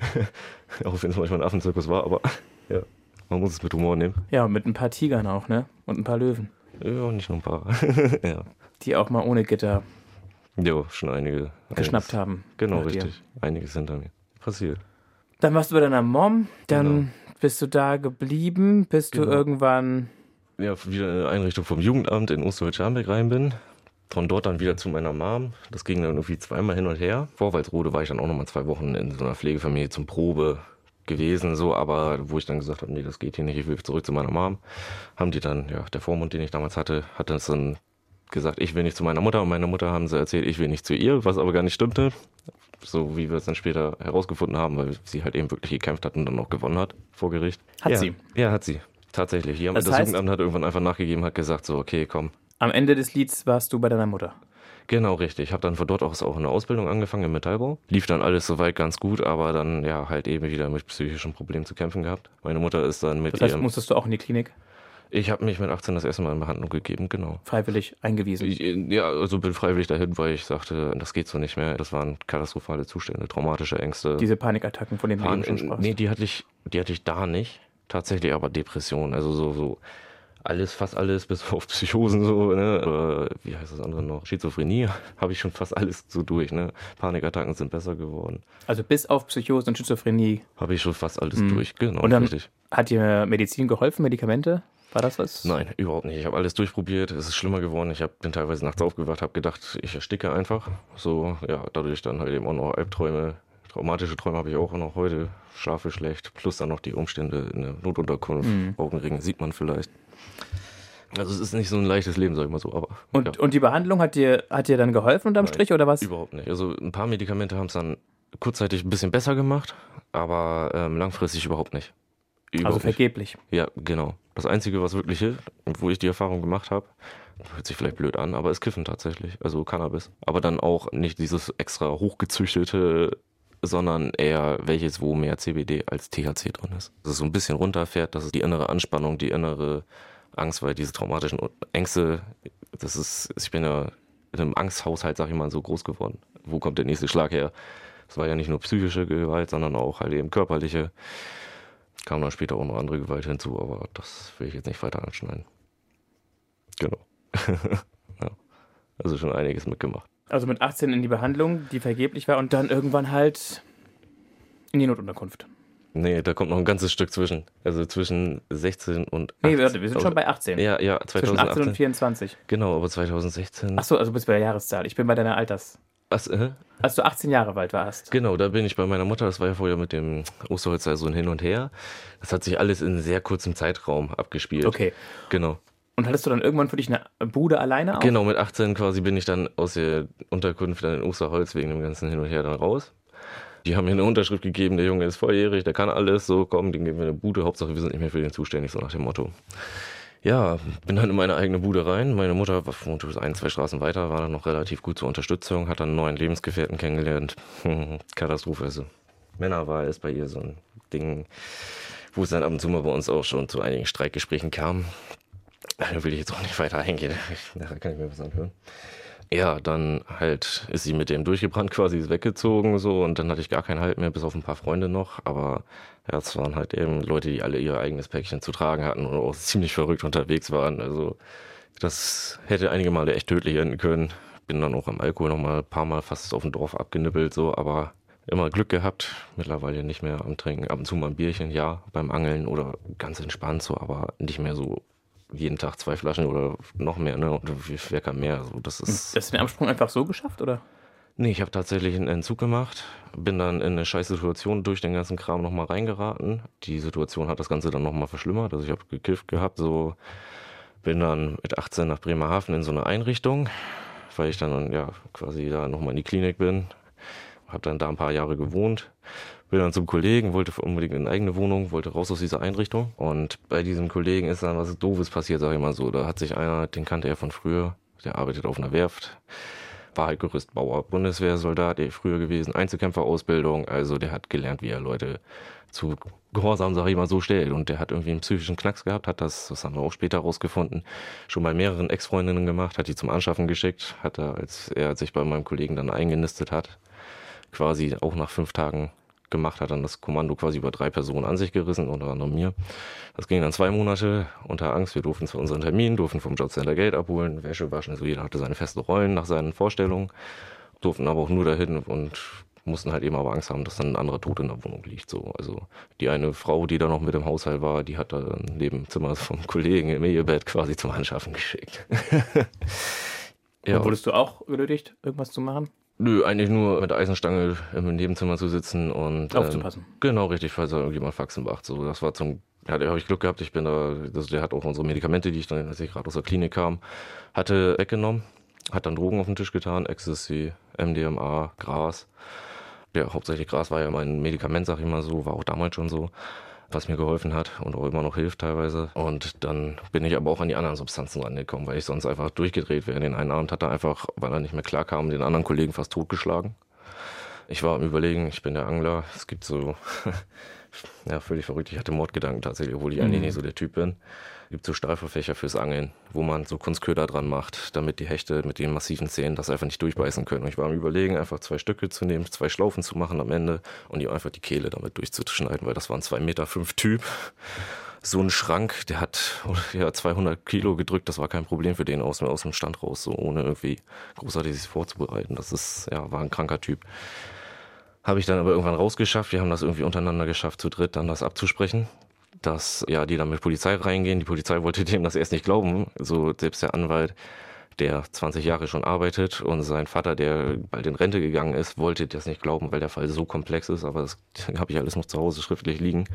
auch wenn es manchmal ein Affenzirkus war, aber ja, man muss es mit Humor nehmen. Ja, mit ein paar Tigern auch, ne? Und ein paar Löwen, Ja, nicht nur ein paar. ja. die auch mal ohne Gitter Jo, schon einige. geschnappt einiges. haben. Genau, nach dir. richtig. Einiges hinter mir. Passiert. Dann warst du bei deiner Mom, dann Genau. bist du da geblieben, bis du Genau. irgendwann... Ja, wieder in eine Einrichtung vom Jugendamt in Osterholz-Scharmbeck rein bin. Von dort dann wieder zu meiner Mom. Das ging dann irgendwie zweimal hin und her. Vor Walsrode war ich dann auch nochmal zwei Wochen in so einer Pflegefamilie zum Probe gewesen, so, aber wo ich dann gesagt habe, nee, das geht hier nicht, ich will zurück zu meiner Mom, haben die dann, ja, der Vormund, den ich damals hatte, hat das dann gesagt, ich will nicht zu meiner Mutter und meine Mutter haben sie erzählt, ich will nicht zu ihr, was aber gar nicht stimmte. So wie wir es dann später herausgefunden haben, weil sie halt eben wirklich gekämpft hat und dann auch gewonnen hat vor Gericht. Hat ja, sie? Ja, hat sie. Tatsächlich. Die haben, Das das heißt- Jugendamt hat irgendwann einfach nachgegeben, hat gesagt, so, okay, komm. Am Ende des Lieds warst du bei deiner Mutter. Genau, richtig. Ich habe dann von dort aus auch eine Ausbildung angefangen im Metallbau. Lief dann alles soweit ganz gut, aber dann ja halt eben wieder mit psychischen Problemen zu kämpfen gehabt. Meine Mutter ist dann mit Das heißt, ihrem... musstest du auch in die Klinik Ich habe mich mit achtzehn das erste Mal in Behandlung gegeben, genau. freiwillig eingewiesen. Ich, ja, also bin freiwillig dahin, weil ich sagte, das geht so nicht mehr. Das waren katastrophale Zustände, traumatische Ängste. Diese Panikattacken, von denen du Pan eben schon sprachst. nee, die hatte ich, die hatte ich da nicht. Tatsächlich aber Depressionen, also so, so alles, fast alles, bis auf Psychosen so, ne? Oder wie heißt das andere noch? Schizophrenie habe ich schon fast alles so durch, ne? Panikattacken sind besser geworden. Also bis auf Psychose und Schizophrenie. Habe ich schon fast alles Mhm. durch, genau, Und dann richtig. hat dir Medizin geholfen, Medikamente? War das was? Nein, überhaupt nicht. Ich habe alles durchprobiert. Es ist schlimmer geworden. Ich hab, bin teilweise nachts aufgewacht, habe gedacht, ich ersticke einfach. So, ja, dadurch dann halt eben auch noch Albträume. Traumatische Träume habe ich auch noch heute. Schlafe schlecht. Plus dann noch die Umstände in der Notunterkunft. Mhm. Augenringen sieht man vielleicht. Also es ist nicht so ein leichtes Leben, sag ich mal so. Aber Und, ja, und die Behandlung hat dir, hat dir dann geholfen unterm Nein, Strich oder was? überhaupt nicht. Also ein paar Medikamente haben es dann kurzzeitig ein bisschen besser gemacht, aber ähm, langfristig überhaupt nicht. Überhaupt Also nicht. vergeblich. Ja, genau. Das Einzige, was wirklich hilft, wo ich die Erfahrung gemacht habe, hört sich vielleicht blöd an, aber ist Kiffen tatsächlich, also Cannabis. Aber dann auch nicht dieses extra hochgezüchtete, sondern eher welches, wo mehr C B D als T H C drin ist. Dass es so ein bisschen runterfährt, das ist die innere Anspannung, die innere Angst, weil diese traumatischen Ängste, das ist, ich bin ja in einem Angsthaushalt, sag ich mal, so groß geworden. Wo kommt der nächste Schlag her? Es war ja nicht nur psychische Gewalt, sondern auch halt eben körperliche. Kam dann später auch noch andere Gewalt hinzu, aber das will ich jetzt nicht weiter anschneiden. Genau. Ja. Also schon einiges mitgemacht. Also mit achtzehn in die Behandlung, die vergeblich war und dann irgendwann halt in die Notunterkunft. Nee, da kommt noch ein ganzes Stück zwischen. Also zwischen sechzehn und achtzehn. Nee, warte, wir sind schon bei achtzehn. Ja, ja, Zwischen zweitausendachtzehn. achtzehn und vierundzwanzig. Genau, aber zweitausendsechzehn. Achso, also bist du bei der Jahreszahl. Ich bin bei deiner Alters. Ach, äh, Als du achtzehn Jahre alt warst. genau, da bin ich bei meiner Mutter. Das war ja vorher mit dem Osterholzer so ein Hin und Her. Das hat sich alles in sehr kurzem Zeitraum abgespielt. Okay. Genau. Und hattest du dann irgendwann für dich eine Bude alleine auf? Genau, mit achtzehn quasi bin ich dann aus der Unterkunft dann in Osterholz wegen dem ganzen Hin und Her dann raus. Die haben mir eine Unterschrift gegeben, der Junge ist volljährig, der kann alles, so komm, den geben wir eine Bude, Hauptsache wir sind nicht mehr für den zuständig, so nach dem Motto. Ja, bin dann in meine eigene Bude rein. Meine Mutter wohnte ein, zwei Straßen weiter, war dann noch relativ gut zur Unterstützung, hat dann einen neuen Lebensgefährten kennengelernt. Katastrophe, also Männerwahl ist bei ihr so ein Ding, wo es dann ab und zu mal bei uns auch schon zu einigen Streikgesprächen kam. Da will ich jetzt auch nicht weiter eingehen, nachher kann ich mir was anhören. Ja, dann halt ist sie mit dem durchgebrannt quasi, ist weggezogen so und dann hatte ich gar keinen Halt mehr, bis auf ein paar Freunde noch, aber ja, es waren halt eben Leute, die alle ihr eigenes Päckchen zu tragen hatten und auch ziemlich verrückt unterwegs waren, also das hätte einige Male echt tödlich enden können. Bin dann auch am Alkohol noch mal ein paar Mal fast auf dem Dorf abgenippelt so, aber immer Glück gehabt, mittlerweile nicht mehr am Trinken, ab und zu mal ein Bierchen, ja, beim Angeln oder ganz entspannt so, aber nicht mehr so jeden Tag zwei Flaschen oder noch mehr, ne? Oder wer kann mehr? So, das ist. Hast du den Absprung einfach so geschafft, oder? Nee, ich habe tatsächlich einen Entzug gemacht, bin dann in eine scheiß Situation durch den ganzen Kram nochmal reingeraten. Die Situation hat das Ganze dann nochmal verschlimmert. Also ich habe gekifft gehabt, so bin dann mit achtzehn nach Bremerhaven in so eine Einrichtung, weil ich dann ja quasi da nochmal in die Klinik bin. Habe dann da ein paar Jahre gewohnt. Bin dann zum Kollegen, wollte unbedingt in eine eigene Wohnung, wollte raus aus dieser Einrichtung. Und bei diesem Kollegen ist dann was Doofes passiert, sag ich mal so. Da hat sich einer, den kannte er von früher, der arbeitet auf einer Werft, war halt Gerüstbauer, Bundeswehrsoldat, der früher gewesen, Einzelkämpferausbildung. Also der hat gelernt, wie er Leute zu Gehorsam, sag ich mal, so stellt. Und der hat irgendwie einen psychischen Knacks gehabt, hat das, das haben wir auch später rausgefunden, schon bei mehreren Ex-Freundinnen gemacht, hat die zum Anschaffen geschickt, hat er, als er sich bei meinem Kollegen dann eingenistet hat, quasi auch nach fünf Tagen gemacht, hat dann das Kommando quasi über drei Personen an sich gerissen, unter anderem mir. Das ging dann zwei Monate unter Angst. Wir durften zu unseren Terminen, durften vom Jobcenter Geld abholen, Wäsche waschen, also jeder hatte seine festen Rollen nach seinen Vorstellungen, durften aber auch nur dahin und mussten halt eben aber Angst haben, dass dann ein anderer tot in der Wohnung liegt. So. Also die eine Frau, die da noch mit im Haushalt war, die hat dann neben dem Zimmer vom Kollegen im Ehebett quasi zum Anschaffen geschickt. Ja. Wurdest du auch genötigt, irgendwas zu machen? Nö, eigentlich nur mit der Eisenstange im Nebenzimmer zu sitzen und aufzupassen. Ähm, genau, richtig, falls da irgendjemand Faxen macht. So, das war zum, ja, da habe ich Glück gehabt. Ich bin da, das, der hat auch unsere Medikamente, die ich dann, als ich gerade aus der Klinik kam, hatte weggenommen, hat dann Drogen auf den Tisch getan, Ecstasy, M D M A, Gras. Ja, hauptsächlich Gras war ja mein Medikament, sag ich mal so, war auch damals schon so, was mir geholfen hat und auch immer noch hilft teilweise. Und dann bin ich aber auch an die anderen Substanzen rangekommen, weil ich sonst einfach durchgedreht wäre. Den einen Abend hat er einfach, weil er nicht mehr klar kam, den anderen Kollegen fast totgeschlagen. Ich war am Überlegen, ich bin der Angler, es gibt so, ja, völlig verrückt, ich hatte Mordgedanken tatsächlich, obwohl ich eigentlich nicht so der Typ bin. Es gibt so Stahlverfächer fürs Angeln, wo man so Kunstköder dran macht, damit die Hechte mit den massiven Zähnen das einfach nicht durchbeißen können. Und ich war am Überlegen, einfach zwei Stücke zu nehmen, zwei Schlaufen zu machen am Ende und ihm einfach die Kehle damit durchzuschneiden, weil das war ein zwei Meter fünf Typ. So ein Schrank, der hat ja, zweihundert Kilo gedrückt, das war kein Problem für den aus, aus dem Stand raus, so ohne irgendwie großartig sich vorzubereiten. Das ist, ja, war ein kranker Typ. Habe ich dann aber irgendwann rausgeschafft, wir haben das irgendwie untereinander geschafft, zu dritt dann das abzusprechen, dass ja die dann mit Polizei reingehen. Die Polizei wollte dem das erst nicht glauben, so selbst der Anwalt, der zwanzig Jahre schon arbeitet und sein Vater, der bald in Rente gegangen ist, wollte das nicht glauben, weil der Fall so komplex ist, aber das habe ich alles noch zu Hause schriftlich liegen.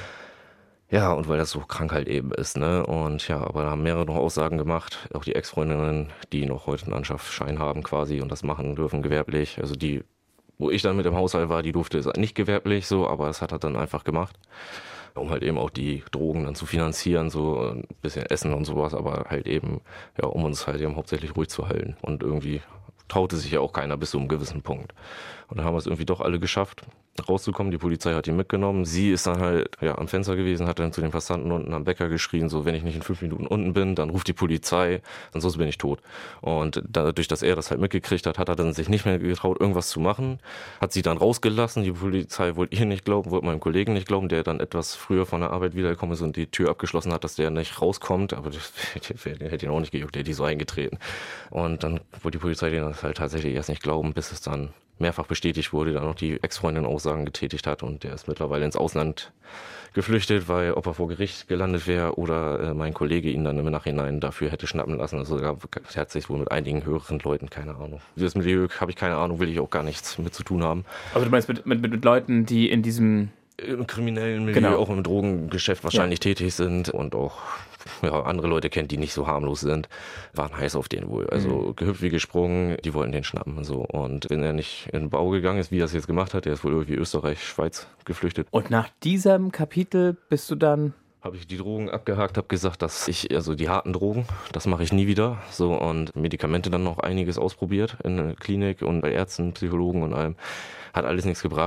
Ja, und weil das so krank halt eben ist, ne? Und ja, aber da haben mehrere noch Aussagen gemacht, auch die Ex-Freundinnen, die noch heute einen Anschaffschein haben quasi und das machen dürfen gewerblich, also die, wo ich dann mit im Haushalt war, die durfte es nicht gewerblich so, aber das hat er dann einfach gemacht, um halt eben auch die Drogen dann zu finanzieren, so ein bisschen Essen und sowas, aber halt eben, ja, um uns halt eben hauptsächlich ruhig zu halten. Und irgendwie traute sich ja auch keiner bis zu einem gewissen Punkt. Und dann haben wir es irgendwie doch alle geschafft, rauszukommen. Die Polizei hat ihn mitgenommen. Sie ist dann halt ja am Fenster gewesen, hat dann zu den Passanten unten am Bäcker geschrien, so, wenn ich nicht in fünf Minuten unten bin, dann ruft die Polizei, ansonsten bin ich tot. Und dadurch, dass er das halt mitgekriegt hat, hat er dann sich nicht mehr getraut, irgendwas zu machen, hat sie dann rausgelassen. Die Polizei wollte ihr nicht glauben, wollte meinem Kollegen nicht glauben, der dann etwas früher von der Arbeit wiedergekommen ist und die Tür abgeschlossen hat, dass der nicht rauskommt, aber das hätte ihn auch nicht gejuckt, der hätte die so eingetreten. Und dann wollte die Polizei den das halt tatsächlich erst nicht glauben, bis es dann mehrfach bestätigt wurde, dann noch die Ex-Freundin Aussagen getätigt hat und der ist mittlerweile ins Ausland geflüchtet, weil ob er vor Gericht gelandet wäre oder äh, mein Kollege ihn dann im Nachhinein dafür hätte schnappen lassen. Also er hat sich wohl mit einigen höheren Leuten, keine Ahnung. Das Milieu habe ich keine Ahnung, will ich auch gar nichts mit zu tun haben. Also du meinst mit, mit, mit Leuten, die in diesem im kriminellen Milieu, genau, auch im Drogengeschäft wahrscheinlich ja. tätig sind und auch ja, andere Leute kennt, die nicht so harmlos sind, waren heiß auf den wohl. Also mhm. gehüpft wie gesprungen, die wollten den schnappen und so. Und wenn er nicht in den Bau gegangen ist, wie er es jetzt gemacht hat, der ist wohl irgendwie Österreich, Schweiz geflüchtet. Und nach diesem Kapitel bist du dann... Habe ich die Drogen abgehakt, habe gesagt, dass ich, also die harten Drogen, das mache ich nie wieder. So, und Medikamente dann noch einiges ausprobiert in der Klinik und bei Ärzten, Psychologen und allem. Hat alles nichts gebracht.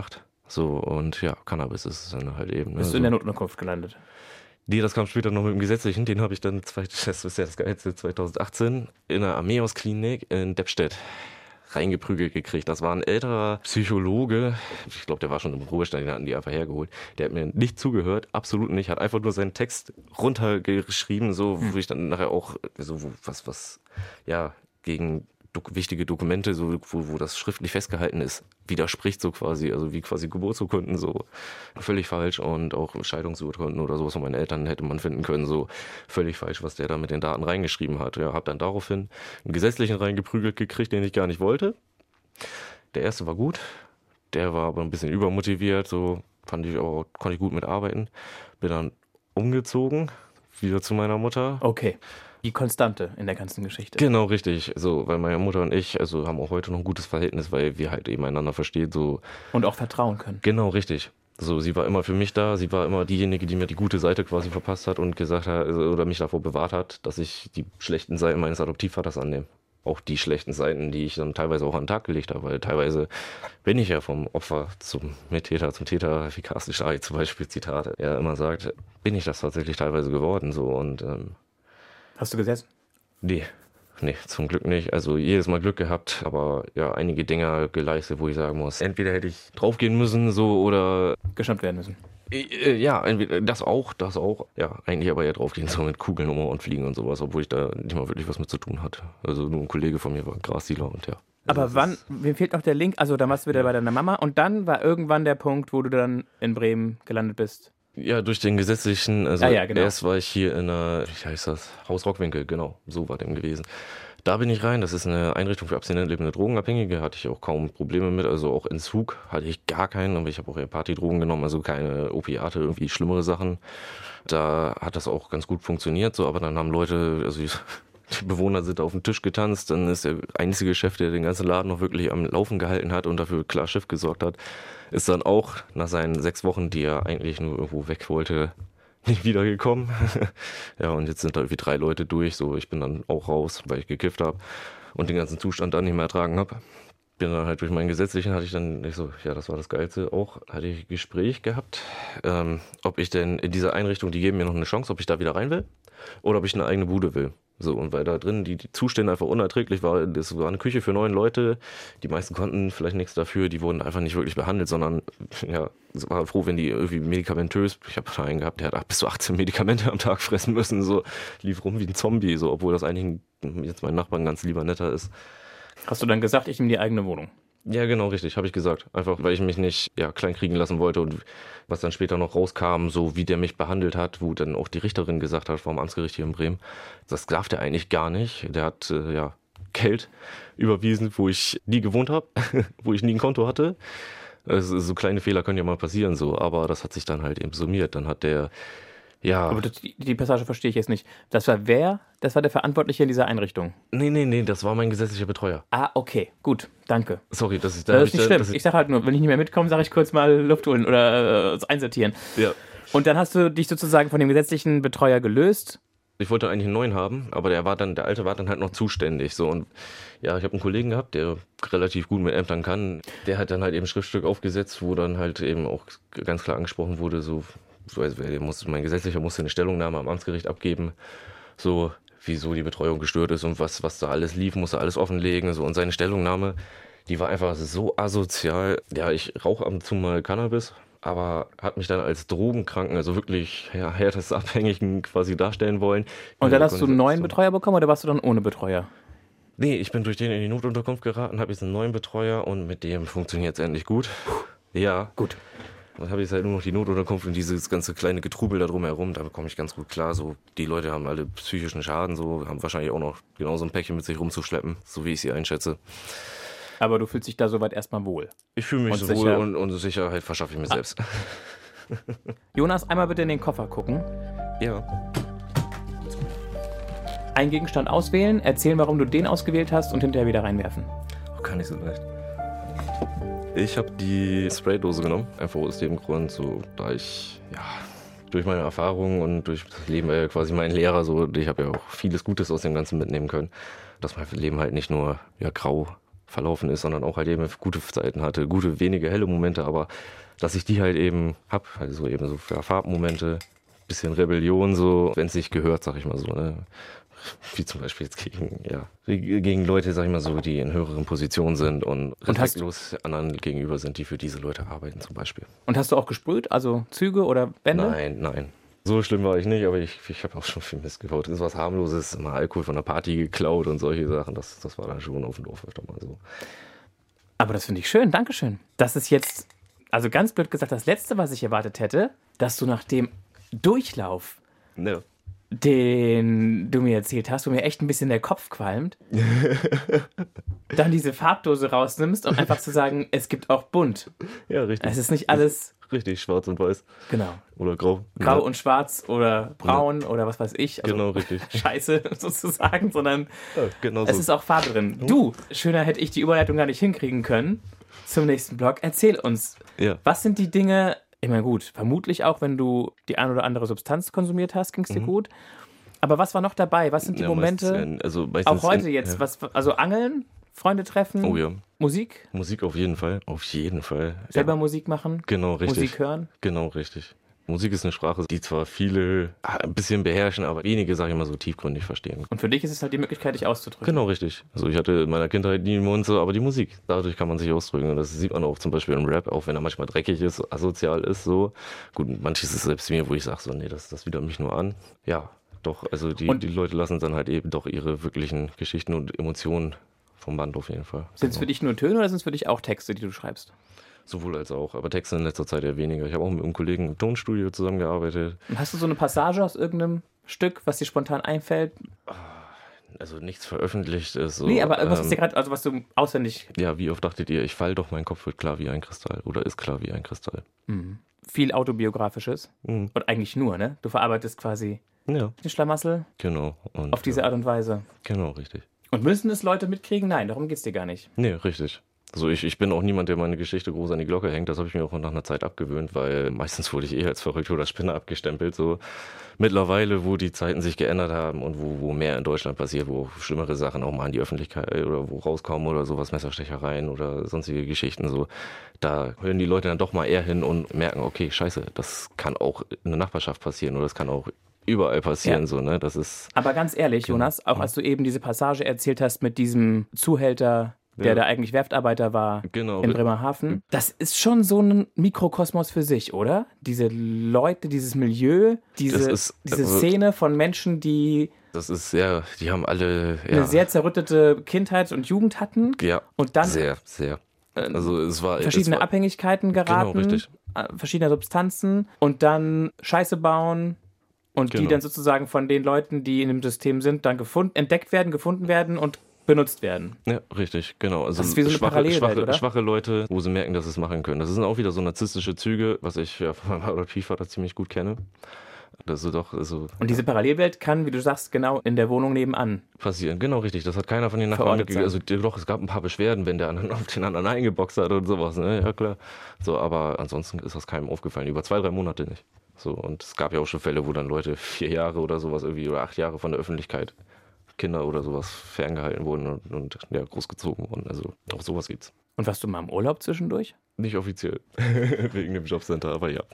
So, und ja, Cannabis ist es dann halt eben. Ne? Bist du so. in der Notunterkunft gelandet? Nee, das kam später noch mit dem Gesetzlichen. Den habe ich dann, das ist ja das Geilste, zwanzig achtzehn in der Armeehausklinik in Deppstedt reingeprügelt gekriegt. Das war ein älterer Psychologe, ich glaube, der war schon im Ruhestand, den hatten die einfach hergeholt. Der hat mir nicht zugehört, absolut nicht, hat einfach nur seinen Text runtergeschrieben, so, wo ich dann nachher auch, so, was, was, ja, gegen dok- wichtige Dokumente, so, wo, wo das schriftlich festgehalten ist, widerspricht so quasi, also wie quasi Geburtsurkunden, so völlig falsch, und auch Scheidungsurkunden oder sowas von meinen Eltern hätte man finden können, so völlig falsch, was der da mit den Daten reingeschrieben hat. Ja, hab dann daraufhin einen Gesetzlichen reingeprügelt gekriegt, den ich gar nicht wollte. Der erste war gut, der war aber ein bisschen übermotiviert, so fand ich auch, konnte ich gut mitarbeiten. Bin dann umgezogen, wieder zu meiner Mutter. Okay. Die Konstante in der ganzen Geschichte. Genau, richtig. So, weil meine Mutter und ich, also haben auch heute noch ein gutes Verhältnis, weil wir halt eben einander verstehen, so. Und auch vertrauen können. Genau, richtig. So, sie war immer für mich da, sie war immer diejenige, die mir die gute Seite quasi verpasst hat und gesagt hat, oder mich davor bewahrt hat, dass ich die schlechten Seiten meines Adoptivvaters annehme. Auch die schlechten Seiten, die ich dann teilweise auch an den Tag gelegt habe, weil teilweise bin ich ja vom Opfer zum Mittäter, zum Täter, wie Carsten Stark zum Beispiel, Zitat, er immer sagt, bin ich das tatsächlich teilweise geworden, so, und, ähm, Hast du gesessen? Nee, nee, zum Glück nicht. Also jedes Mal Glück gehabt, aber ja, einige Dinge geleistet, wo ich sagen muss, entweder hätte ich draufgehen müssen, so, oder... Geschnappt werden müssen. Äh, ja, entweder das auch, das auch. Ja, eigentlich aber eher draufgehen, so mit Kugeln um und Fliegen und sowas, obwohl ich da nicht mal wirklich was mit zu tun hatte. Also nur ein Kollege von mir war Grasdealer und ja. Aber also wann, mir fehlt noch der Link, also dann warst du wieder bei deiner Mama und dann war irgendwann der Punkt, wo du dann in Bremen gelandet bist. Ja, durch den gesetzlichen, also ah, ja, genau. erst war ich hier in einer, wie heißt das, Haus Rockwinkel, genau, so war dem gewesen. Da bin ich rein, das ist eine Einrichtung für abstinent lebende Drogenabhängige, hatte ich auch kaum Probleme mit, also auch Entzug hatte ich gar keinen, aber ich habe auch eher Partydrogen genommen, also keine Opiate, irgendwie schlimmere Sachen. Da hat das auch ganz gut funktioniert, so, aber dann haben Leute, also die, die Bewohner sind auf den Tisch getanzt, dann ist der einzige Chef, der den ganzen Laden noch wirklich am Laufen gehalten hat und dafür klar Schiff gesorgt hat, ist dann auch nach seinen sechs Wochen, die er eigentlich nur irgendwo weg wollte, nicht wiedergekommen. Ja, und jetzt sind da irgendwie drei Leute durch, so, ich bin dann auch raus, weil ich gekifft habe und den ganzen Zustand dann nicht mehr ertragen habe. Bin dann halt durch meinen Gesetzlichen, hatte ich dann, ich so, ja, das war das Geilste auch, hatte ich ein Gespräch gehabt, ähm, ob ich denn in dieser Einrichtung, die geben mir noch eine Chance, ob ich da wieder rein will oder ob ich eine eigene Bude will. So, und weil da drin die, die Zustände einfach unerträglich waren, das war eine Küche für neun Leute, die meisten konnten vielleicht nichts dafür, die wurden einfach nicht wirklich behandelt, sondern, ja, ich war froh, wenn die irgendwie medikamentös, ich habe einen gehabt, der hat bis zu achtzehn Medikamente am Tag fressen müssen, so, lief rum wie ein Zombie, so, obwohl das eigentlich ein, jetzt mein Nachbar ein ganz lieber netter ist. Hast du dann gesagt, ich nehme die eigene Wohnung? Ja, genau, richtig, habe ich gesagt. Einfach, weil ich mich nicht ja, klein kriegen lassen wollte und was dann später noch rauskam, so wie der mich behandelt hat, wo dann auch die Richterin gesagt hat vom Amtsgericht hier in Bremen, das darf der eigentlich gar nicht. Der hat äh, ja Geld überwiesen, wo ich nie gewohnt habe, wo ich nie ein Konto hatte. Also, so kleine Fehler können ja mal passieren, so, aber das hat sich dann halt eben summiert. Dann hat der Ja. Aber das, die, die Passage verstehe ich jetzt nicht. Das war wer? Das war der Verantwortliche in dieser Einrichtung? Nee, nee, nee, das war mein gesetzlicher Betreuer. Ah, okay, gut, danke. Sorry, das ist... Da das ist ich, nicht schlimm. das ist, ich sage halt nur, wenn ich nicht mehr mitkomme, sage ich kurz mal Luft holen oder äh, einsortieren. Ja. Und dann hast du dich sozusagen von dem gesetzlichen Betreuer gelöst. Ich wollte eigentlich einen neuen haben, aber der war dann, der alte war dann halt noch zuständig. So, und ja, ich habe einen Kollegen gehabt, der relativ gut mit Ämtern kann. Der hat dann halt eben ein Schriftstück aufgesetzt, wo dann halt eben auch ganz klar angesprochen wurde, so, also muss, mein Gesetzlicher musste eine Stellungnahme am Amtsgericht abgeben, so wieso die Betreuung gestört ist und was, was da alles lief, musste alles offenlegen. So. Und seine Stellungnahme, die war einfach so asozial. Ja, ich rauche ab und zu mal Cannabis, aber hat mich dann als Drogenkranken, also wirklich ja, härtestabhängigen quasi darstellen wollen. Und dann hast du einen neuen Betreuer bekommen oder warst du dann ohne Betreuer? Nee, ich bin durch den in die Notunterkunft geraten, habe jetzt einen neuen Betreuer und mit dem funktioniert es endlich gut. Ja. Gut. Dann habe ich halt nur noch die Notunterkunft und dieses ganze kleine Getrubel da drumherum, da komme ich ganz gut klar. So, die Leute haben alle psychischen Schaden, so, haben wahrscheinlich auch noch genauso ein Päckchen mit sich rumzuschleppen, so wie ich sie einschätze. Aber du fühlst dich da soweit erstmal wohl. Ich fühle mich und so sicher. wohl und, und Sicherheit verschaffe ich mir ah. selbst. Jonas, einmal bitte in den Koffer gucken. Ja. Einen Gegenstand auswählen, erzählen, warum du den ausgewählt hast und hinterher wieder reinwerfen. Oh, kann nicht so leicht. Ich habe die Spraydose genommen, einfach aus dem Grund, so da ich, ja, durch meine Erfahrungen und durch das Leben äh, quasi mein Lehrer, so, ich habe ja auch vieles Gutes aus dem Ganzen mitnehmen können, dass mein Leben halt nicht nur ja, grau verlaufen ist, sondern auch halt eben gute Zeiten hatte, gute, wenige helle Momente, aber dass ich die halt eben hab, also eben so für Farbmomente, bisschen Rebellion so, wenn es sich gehört, sag ich mal so, ne? Wie zum Beispiel jetzt gegen, ja, gegen Leute, sag ich mal so, die in höheren Positionen sind und, und respektlos anderen gegenüber sind, die für diese Leute arbeiten zum Beispiel. Und hast du auch gesprüht, also Züge oder Bände? Nein, nein. So schlimm war ich nicht, aber ich, ich habe auch schon viel Mist gebaut. Das ist was harmloses, mal Alkohol von der Party geklaut und solche Sachen. Das, das war dann schon auf dem Dorf öfter mal so. Aber das finde ich schön, Dankeschön. Das ist jetzt, also ganz blöd gesagt, das Letzte, was ich erwartet hätte, dass du nach dem Durchlauf, Ja. den du mir erzählt hast, wo mir echt ein bisschen der Kopf qualmt, dann diese Farbdose rausnimmst und einfach zu sagen, es gibt auch bunt. Ja, richtig. Es ist nicht alles... Richtig, schwarz und weiß. Genau. Oder grau. Grau ja. und schwarz oder braun ja. oder was weiß ich. Also genau, richtig. Scheiße sozusagen, sondern ja, genau es so. ist auch Farbe drin. Du, schöner hätte ich die Überleitung gar nicht hinkriegen können zum nächsten Blog. Erzähl uns, ja. was sind die Dinge, ich meine gut, vermutlich auch, wenn du die ein oder andere Substanz konsumiert hast, ging es dir mhm. gut. Aber was war noch dabei? Was sind die ja, Momente, meistens, also meistens auch heute in, jetzt, ja. was, also Angeln, Freunde treffen, oh, ja. Musik? Musik auf jeden Fall, auf jeden Fall. Selber ja. Musik machen? Genau, richtig. Musik hören? Genau, richtig. Musik ist eine Sprache, die zwar viele ein bisschen beherrschen, aber wenige, sag ich mal, so tiefgründig verstehen. Und für dich ist es halt die Möglichkeit, dich auszudrücken. Genau, richtig. Also ich hatte in meiner Kindheit nie im Mund so, aber die Musik, dadurch kann man sich ausdrücken. Und das sieht man auch zum Beispiel im Rap, auch wenn er manchmal dreckig ist, asozial ist, so. Gut, manches ist selbst mir, wo ich sage so, nee, das, das widert mich nur an. Ja, doch, also die, die Leute lassen dann halt eben doch ihre wirklichen Geschichten und Emotionen vom Band auf jeden Fall. Sind es für dich nur Töne oder sind es für dich auch Texte, die du schreibst? Sowohl als auch, aber Texte in letzter Zeit eher weniger. Ich habe auch mit einem Kollegen im Tonstudio zusammengearbeitet. Hast du so eine Passage aus irgendeinem Stück, was dir spontan einfällt? Also nichts veröffentlicht ist. So, nee, aber was ähm, ist dir gerade, also was du auswendig... Ja, wie oft dachtet ihr, ich fall doch, mein Kopf wird klar wie ein Kristall oder ist klar wie ein Kristall. Mhm. Viel Autobiografisches mhm. und eigentlich nur, ne? Du verarbeitest quasi ja. den Schlamassel genau. Und, auf diese ja. Art und Weise. Genau, richtig. Und müssen es Leute mitkriegen? Nein, darum geht's dir gar nicht. Nee, richtig. Also ich, ich bin auch niemand, der meine Geschichte groß an die Glocke hängt. Das habe ich mir auch nach einer Zeit abgewöhnt, weil meistens wurde ich eh als verrückt oder Spinner abgestempelt. So mittlerweile, wo die Zeiten sich geändert haben und wo, wo mehr in Deutschland passiert, wo schlimmere Sachen auch mal in die Öffentlichkeit oder wo rauskommen oder sowas, Messerstechereien oder sonstige Geschichten, so, da hören die Leute dann doch mal eher hin und merken, okay, scheiße, das kann auch in der Nachbarschaft passieren oder das kann auch überall passieren, ja. so, ne, das ist... Aber ganz ehrlich, Jonas, auch als du eben diese Passage erzählt hast mit diesem Zuhälter, der ja. da eigentlich Werftarbeiter war genau. in Bremerhaven. Das ist schon so ein Mikrokosmos für sich, oder? Diese Leute, dieses Milieu, diese, ist, diese Szene von Menschen, die... Das ist sehr, die haben alle... Ja. eine sehr zerrüttete Kindheit und Jugend hatten. Ja, und dann sehr, sehr. Also es war... verschiedene es war, Abhängigkeiten geraten. Genau, richtig. Verschiedene Substanzen und dann Scheiße bauen. Und genau. die dann sozusagen von den Leuten, die in dem System sind, dann gefunden, entdeckt werden, gefunden werden und benutzt werden. Ja, richtig, genau. Also das ist wie so eine schwache, schwache, oder? schwache Leute, wo sie merken, dass sie es machen können. Das sind auch wieder so narzisstische Züge, was ich ja von meinem Adoptivvater ziemlich gut kenne. Das ist doch, also, und diese Parallelwelt kann, wie du sagst, genau in der Wohnung nebenan passieren. Genau, richtig. Das hat keiner von den Nachbarn mitgekriegt. Also doch, es gab ein paar Beschwerden, wenn der auf den anderen eingeboxt hat und sowas. Ne? Ja, klar. So, aber ansonsten ist das keinem aufgefallen. Über zwei, drei Monate nicht. So, und es gab ja auch schon Fälle, wo dann Leute vier Jahre oder sowas irgendwie oder acht Jahre von der Öffentlichkeit, Kinder oder sowas ferngehalten wurden und, und ja, großgezogen wurden. Also auch sowas gibt's. Und warst du mal im Urlaub zwischendurch? Nicht offiziell. Wegen dem Jobcenter, aber ja.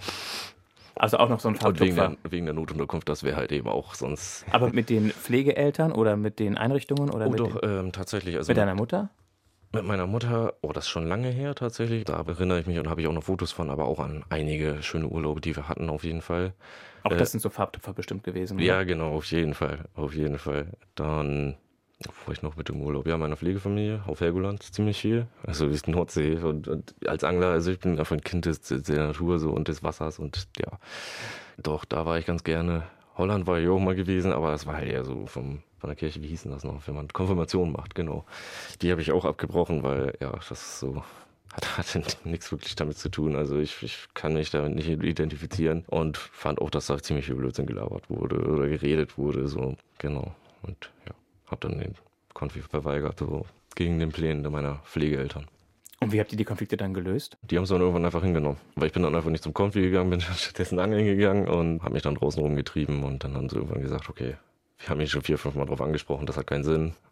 Also auch noch so ein Und wegen der, wegen der Notunterkunft, das wäre halt eben auch sonst... Aber mit den Pflegeeltern oder mit den Einrichtungen? Oder oh mit doch, den, ähm, tatsächlich. Also mit deiner Mutter? Mit meiner Mutter, oh, das ist schon lange her tatsächlich. Da erinnere ich mich und habe ich auch noch Fotos von, aber auch an einige schöne Urlaube, die wir hatten auf jeden Fall. Auch äh, das sind so Farbtupfer bestimmt gewesen, oder? Ja, genau, auf jeden Fall, auf jeden Fall. Dann, wo war ich noch mit dem Urlaub? Ja, meine Pflegefamilie auf Helgoland ziemlich viel. Also die Nordsee und, und als Angler, also ich bin einfach ein Kind des, der Natur so und des Wassers und ja, doch, da war ich ganz gerne. Holland war ich auch mal gewesen, aber das war halt eher so vom... von der Kirche, wie hieß denn das noch, wenn man Konfirmation macht, genau. Die habe ich auch abgebrochen, weil, ja, das so, hat, hatte nichts wirklich damit zu tun. Also ich, ich kann mich damit nicht identifizieren und fand auch, dass da ziemlich viel Blödsinn gelabert wurde oder geredet wurde, so, genau. Und ja, habe dann den Konfi verweigert, so, gegen den Plänen meiner Pflegeeltern. Und wie habt ihr die Konflikte dann gelöst? Die haben es dann irgendwann einfach hingenommen. Weil ich bin dann einfach nicht zum Konfi gegangen, bin stattdessen angeln gegangen und habe mich dann draußen rumgetrieben und dann haben sie irgendwann gesagt, okay, wir haben ihn schon vier, fünf Mal drauf angesprochen, das hat keinen Sinn.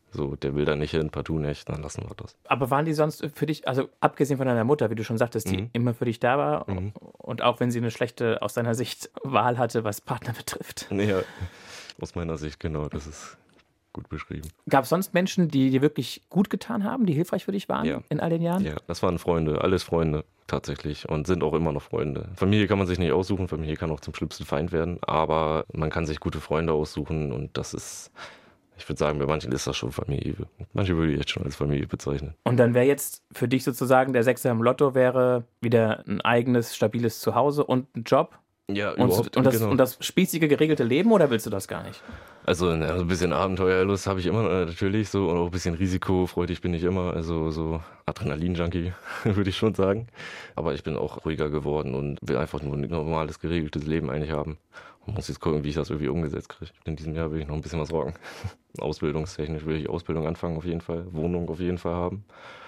So, der will da nicht hin, partout nicht, dann lassen wir das. Aber waren die sonst für dich, also abgesehen von deiner Mutter, wie du schon sagtest, die mhm. immer für dich da war mhm. und auch wenn sie eine schlechte, aus deiner Sicht, Wahl hatte, was Partner betrifft? Ja, aus meiner Sicht, genau, das ist gut beschrieben. Gab es sonst Menschen, die dir wirklich gut getan haben, die hilfreich für dich waren ja. in all den Jahren? Ja, das waren Freunde, alles Freunde tatsächlich und sind auch immer noch Freunde. Familie kann man sich nicht aussuchen, Familie kann auch zum schlimmsten Feind werden, aber man kann sich gute Freunde aussuchen und das ist... Ich würde sagen, bei manchen ist das schon Familie. Manche würde ich jetzt schon als Familie bezeichnen. Und dann wäre jetzt für dich sozusagen der Sechser im Lotto wäre wieder ein eigenes, stabiles Zuhause und ein Job? Ja, und, überhaupt. Und das, genau. und das spießige, geregelte Leben oder willst du das gar nicht? Also na, ein bisschen Abenteuerlust habe ich immer natürlich so und auch ein bisschen risikofreudig bin ich immer. Also so Adrenalin-Junkie würde ich schon sagen. Aber ich bin auch ruhiger geworden und will einfach nur ein normales, geregeltes Leben eigentlich haben. Und muss jetzt gucken, wie ich das irgendwie umgesetzt kriege. In diesem Jahr will ich noch ein bisschen was rocken. Ausbildungstechnisch will ich Ausbildung anfangen auf jeden Fall, Wohnung auf jeden Fall haben.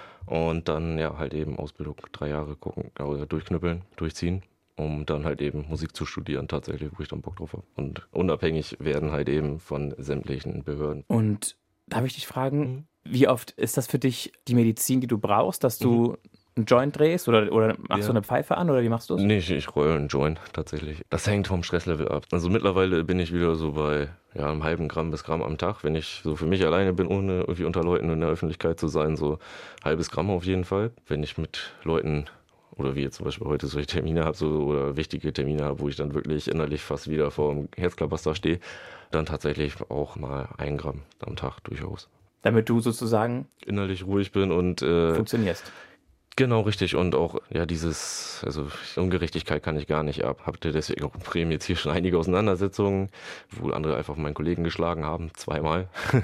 Und dann ja halt eben Ausbildung drei Jahre gucken, durchknüppeln, durchziehen. Um dann halt eben Musik zu studieren tatsächlich, wo ich dann Bock drauf habe. Und unabhängig werden halt eben von sämtlichen Behörden. Und darf ich dich fragen, mhm. wie oft ist das für dich die Medizin, die du brauchst, dass du mhm. einen Joint drehst oder, oder machst ja. du eine Pfeife an oder wie machst du es? Nee, ich, ich rolle einen Joint tatsächlich. Das hängt vom Stresslevel ab. Also mittlerweile bin ich wieder so bei ja, einem halben Gramm bis Gramm am Tag. Wenn ich so für mich alleine bin, ohne irgendwie unter Leuten in der Öffentlichkeit zu sein, so halbes Gramm auf jeden Fall. Wenn ich mit Leuten... Oder wie jetzt zum Beispiel heute solche Termine habe so, oder wichtige Termine habe, wo ich dann wirklich innerlich fast wieder vor dem Herzklabaster stehe, dann tatsächlich auch mal ein Gramm am Tag durchaus. Damit du sozusagen innerlich ruhig bin und äh, funktionierst. Genau, richtig. Und auch, ja, dieses, also Ungerechtigkeit kann ich gar nicht ab. Hatte deswegen auch in Bremen jetzt hier schon einige Auseinandersetzungen, wo andere einfach meinen Kollegen geschlagen haben, zweimal.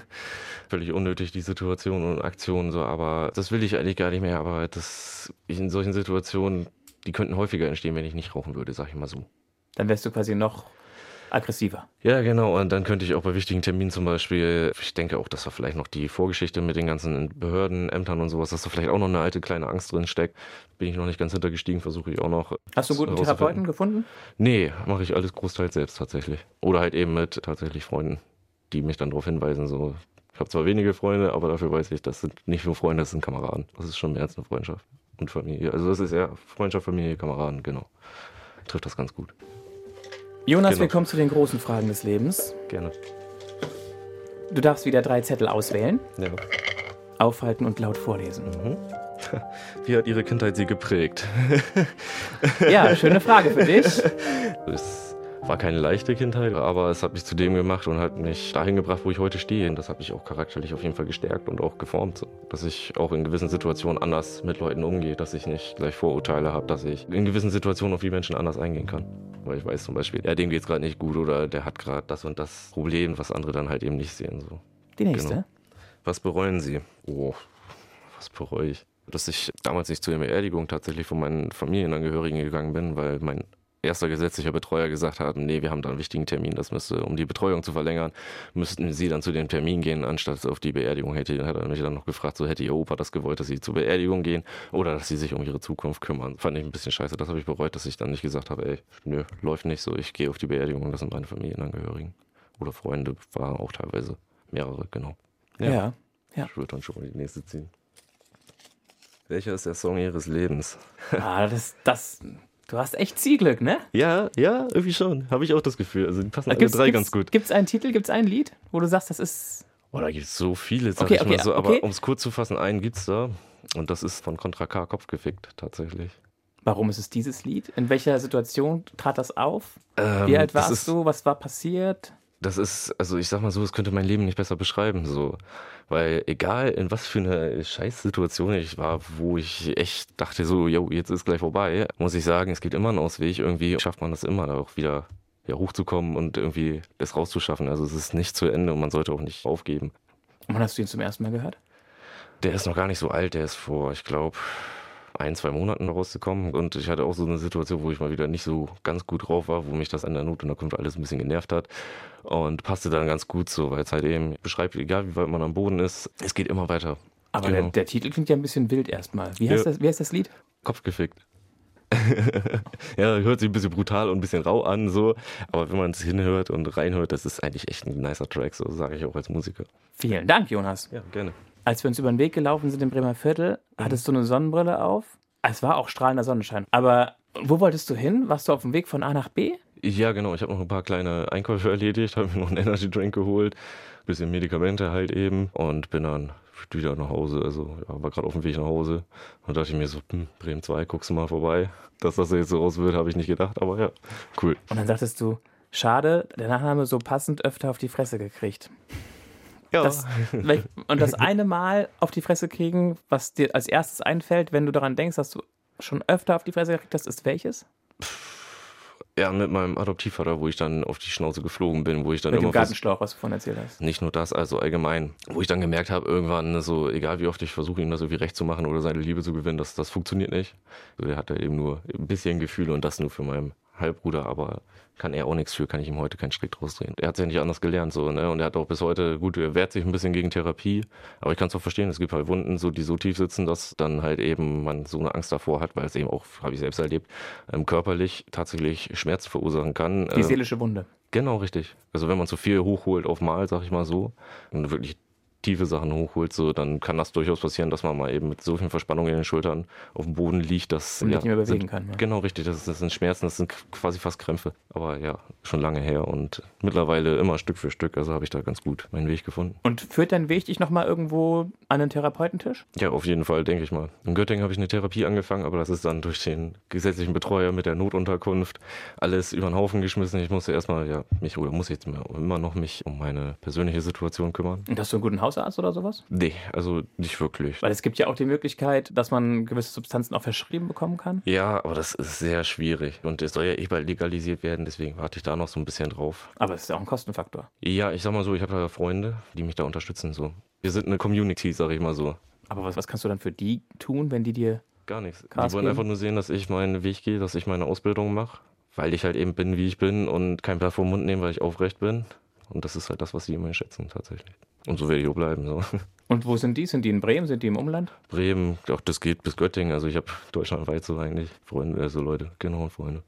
Völlig unnötig, die Situation und Aktionen so, aber das will ich eigentlich gar nicht mehr. Aber das, in solchen Situationen, die könnten häufiger entstehen, wenn ich nicht rauchen würde, sag ich mal so. Dann wärst du quasi noch aggressiver. Ja, genau. Und dann könnte ich auch bei wichtigen Terminen zum Beispiel, ich denke auch, dass da vielleicht noch die Vorgeschichte mit den ganzen Behörden, Ämtern und sowas, dass da vielleicht auch noch eine alte kleine Angst drin steckt. Bin ich noch nicht ganz hintergestiegen, versuche ich auch noch. Hast du einen guten Therapeuten gefunden? Nee, mache ich alles großteils selbst tatsächlich. Oder halt eben mit tatsächlich Freunden, die mich dann darauf hinweisen, so. Ich habe zwar wenige Freunde, aber dafür weiß ich, das sind nicht nur Freunde, das sind Kameraden. Das ist schon mehr als eine Freundschaft und Familie. Also das ist eher Freundschaft, Familie, Kameraden, genau. Trifft das ganz gut. Jonas, genau. Wir kommen zu den großen Fragen des Lebens. Gerne. Du darfst wieder drei Zettel auswählen. Ja. Aufhalten und laut vorlesen. Mhm. Wie hat Ihre Kindheit Sie geprägt? Ja, schöne Frage für dich. Es war keine leichte Kindheit, aber es hat mich zu dem gemacht und hat mich dahin gebracht, wo ich heute stehe. Und das hat mich auch charakterlich auf jeden Fall gestärkt und auch geformt. So. Dass ich auch in gewissen Situationen anders mit Leuten umgehe, dass ich nicht gleich Vorurteile habe, dass ich in gewissen Situationen auf die Menschen anders eingehen kann. Weil ich weiß zum Beispiel, ja, dem geht's gerade nicht gut oder der hat gerade das und das Problem, was andere dann halt eben nicht sehen. So. Die nächste. Genau. Was bereuen Sie? Oh, was bereue ich? Dass ich damals nicht zu der Beerdigung tatsächlich von meinen Familienangehörigen gegangen bin, weil mein erster gesetzlicher Betreuer gesagt hat, nee, wir haben da einen wichtigen Termin, das müsste, um die Betreuung zu verlängern, müssten Sie dann zu dem Termin gehen, anstatt auf die Beerdigung. Hätte, hat er mich dann noch gefragt, so hätte Ihr Opa das gewollt, dass Sie zur Beerdigung gehen oder dass Sie sich um Ihre Zukunft kümmern. Fand ich ein bisschen scheiße, das habe ich bereut, dass ich dann nicht gesagt habe, ey, nö, läuft nicht so, ich gehe auf die Beerdigung, das sind meine Familienangehörigen. Oder Freunde, waren auch teilweise mehrere, genau. Ja, ja. ja. Ich würde dann schon mal die nächste ziehen. Welcher ist der Song Ihres Lebens? Ah, das, das... Du hast echt Zielglück, ne? Ja, ja, irgendwie schon. Habe ich auch das Gefühl. Also die passen alle gibt's, drei gibt's, ganz gut. Gibt es einen Titel, gibt es ein Lied, wo du sagst, das ist... Oh, da gibt es so viele, sag okay, ich okay, mal so. okay. Aber um es kurz zu fassen, einen gibt es da. Und das ist von Contra K, Kopf gefickt, tatsächlich. Warum ist es dieses Lied? In welcher Situation trat das auf? Ähm, Wie alt warst ist, du? Was war passiert? Das ist, also ich sag mal so, es könnte mein Leben nicht besser beschreiben, so. Weil egal in was für eine Scheißsituation ich war, wo ich echt dachte so, yo, jetzt ist gleich vorbei, muss ich sagen, es gibt immer einen Ausweg. Irgendwie schafft man das immer, da auch wieder ja, hochzukommen und irgendwie das rauszuschaffen. Also es ist nicht zu Ende und man sollte auch nicht aufgeben. Und wann hast du ihn zum ersten Mal gehört? Der ist noch gar nicht so alt, der ist vor, ich glaube, ein, zwei Monaten rausgekommen und ich hatte auch so eine Situation, wo ich mal wieder nicht so ganz gut drauf war, wo mich das an der Not und der Kunft alles ein bisschen genervt hat und passte dann ganz gut so, weil es halt eben beschreibt, egal wie weit man am Boden ist, es geht immer weiter. Aber genau. der, der Titel klingt ja ein bisschen wild erstmal. Wie heißt, ja. das, wie heißt das Lied? Kopf gefickt. Ja, hört sich ein bisschen brutal und ein bisschen rau an, so. Aber wenn man es hinhört und reinhört, das ist eigentlich echt ein nicer Track, so sage ich auch als Musiker. Vielen Dank, Jonas. Ja, gerne. Als wir uns über den Weg gelaufen sind im Bremer Viertel, mhm. hattest du eine Sonnenbrille auf. Es war auch strahlender Sonnenschein. Aber wo wolltest du hin? Warst du auf dem Weg von A nach B? Ja, genau. Ich habe noch ein paar kleine Einkäufe erledigt, habe mir noch einen Energy Drink geholt, ein bisschen Medikamente halt eben und bin dann wieder nach Hause. Also ja, war gerade auf dem Weg nach Hause und dachte ich mir so, hm, Bremen zwei, guckst du mal vorbei. Dass das jetzt so raus wird, habe ich nicht gedacht, aber ja, cool. Und dann sagtest du, schade, der Nachname so passend öfter auf die Fresse gekriegt. Ja. Das, und das eine Mal auf die Fresse kriegen, was dir als erstes einfällt, wenn du daran denkst, dass du schon öfter auf die Fresse gekriegt hast, ist welches? Ja, mit meinem Adoptivvater, wo ich dann auf die Schnauze geflogen bin, wo ich dann mit immer... Mit dem Gartenschlauch, was du vorhin erzählt hast. Nicht nur das, also allgemein. Wo ich dann gemerkt habe, irgendwann so, egal wie oft ich versuche, ihm das irgendwie recht zu machen oder seine Liebe zu gewinnen, das, das funktioniert nicht. So, der hat da eben nur ein bisschen Gefühle und das nur für meinen Halbbruder, aber kann er auch nichts für, kann ich ihm heute keinen Strick draus drehen. Er hat es ja nicht anders gelernt, so, ne? Und er hat auch bis heute, gut, er wehrt sich ein bisschen gegen Therapie, aber ich kann es auch verstehen, es gibt halt Wunden, so, die so tief sitzen, dass dann halt eben man so eine Angst davor hat, weil es eben auch, habe ich selbst erlebt, ähm, körperlich tatsächlich Schmerzen verursachen kann. Die seelische Wunde. Genau, richtig. Also wenn man zu viel hochholt auf Mal, sag ich mal so, und wirklich tiefe Sachen hochholt, so, dann kann das durchaus passieren, dass man mal eben mit so viel Verspannung in den Schultern auf dem Boden liegt, dass und ja, nicht mehr bewegen sind, kann. Ja. Genau, richtig. Das, das sind Schmerzen, das sind quasi fast Krämpfe. Aber ja, schon lange her und mittlerweile immer Stück für Stück, also habe ich da ganz gut meinen Weg gefunden. Und führt dein Weg dich nochmal irgendwo an den Therapeutentisch? Ja, auf jeden Fall, denke ich mal. In Göttingen habe ich eine Therapie angefangen, aber das ist dann durch den gesetzlichen Betreuer mit der Notunterkunft alles über den Haufen geschmissen. Ich musste erstmal, ja, mich, oder muss jetzt immer noch mich um meine persönliche Situation kümmern. Und hast du einen guten Hausarzt oder sowas? Nee, also nicht wirklich. Weil es gibt ja auch die Möglichkeit, dass man gewisse Substanzen auch verschrieben bekommen kann. Ja, aber das ist sehr schwierig. Und es soll ja eh bald legalisiert werden, deswegen warte ich da noch so ein bisschen drauf. Aber es ist ja auch ein Kostenfaktor. Ja, ich sag mal so, ich habe da Freunde, die mich da unterstützen. So. Wir sind eine Community, sag ich mal so. Aber was, was kannst du dann für die tun, wenn die dir Gar nichts. Gas die wollen geben? einfach nur sehen, dass ich meinen Weg gehe, dass ich meine Ausbildung mache. Weil ich halt eben bin, wie ich bin und kein Blatt vor den Mund nehmen, weil ich aufrecht bin. Und das ist halt das, was die immer schätzen tatsächlich. Und so werde ich auch bleiben. So. Und wo sind die? Sind die in Bremen? Sind die im Umland? Bremen, auch das geht bis Göttingen. Also ich habe deutschlandweit so eigentlich Freunde, also Leute, genau, Freunde.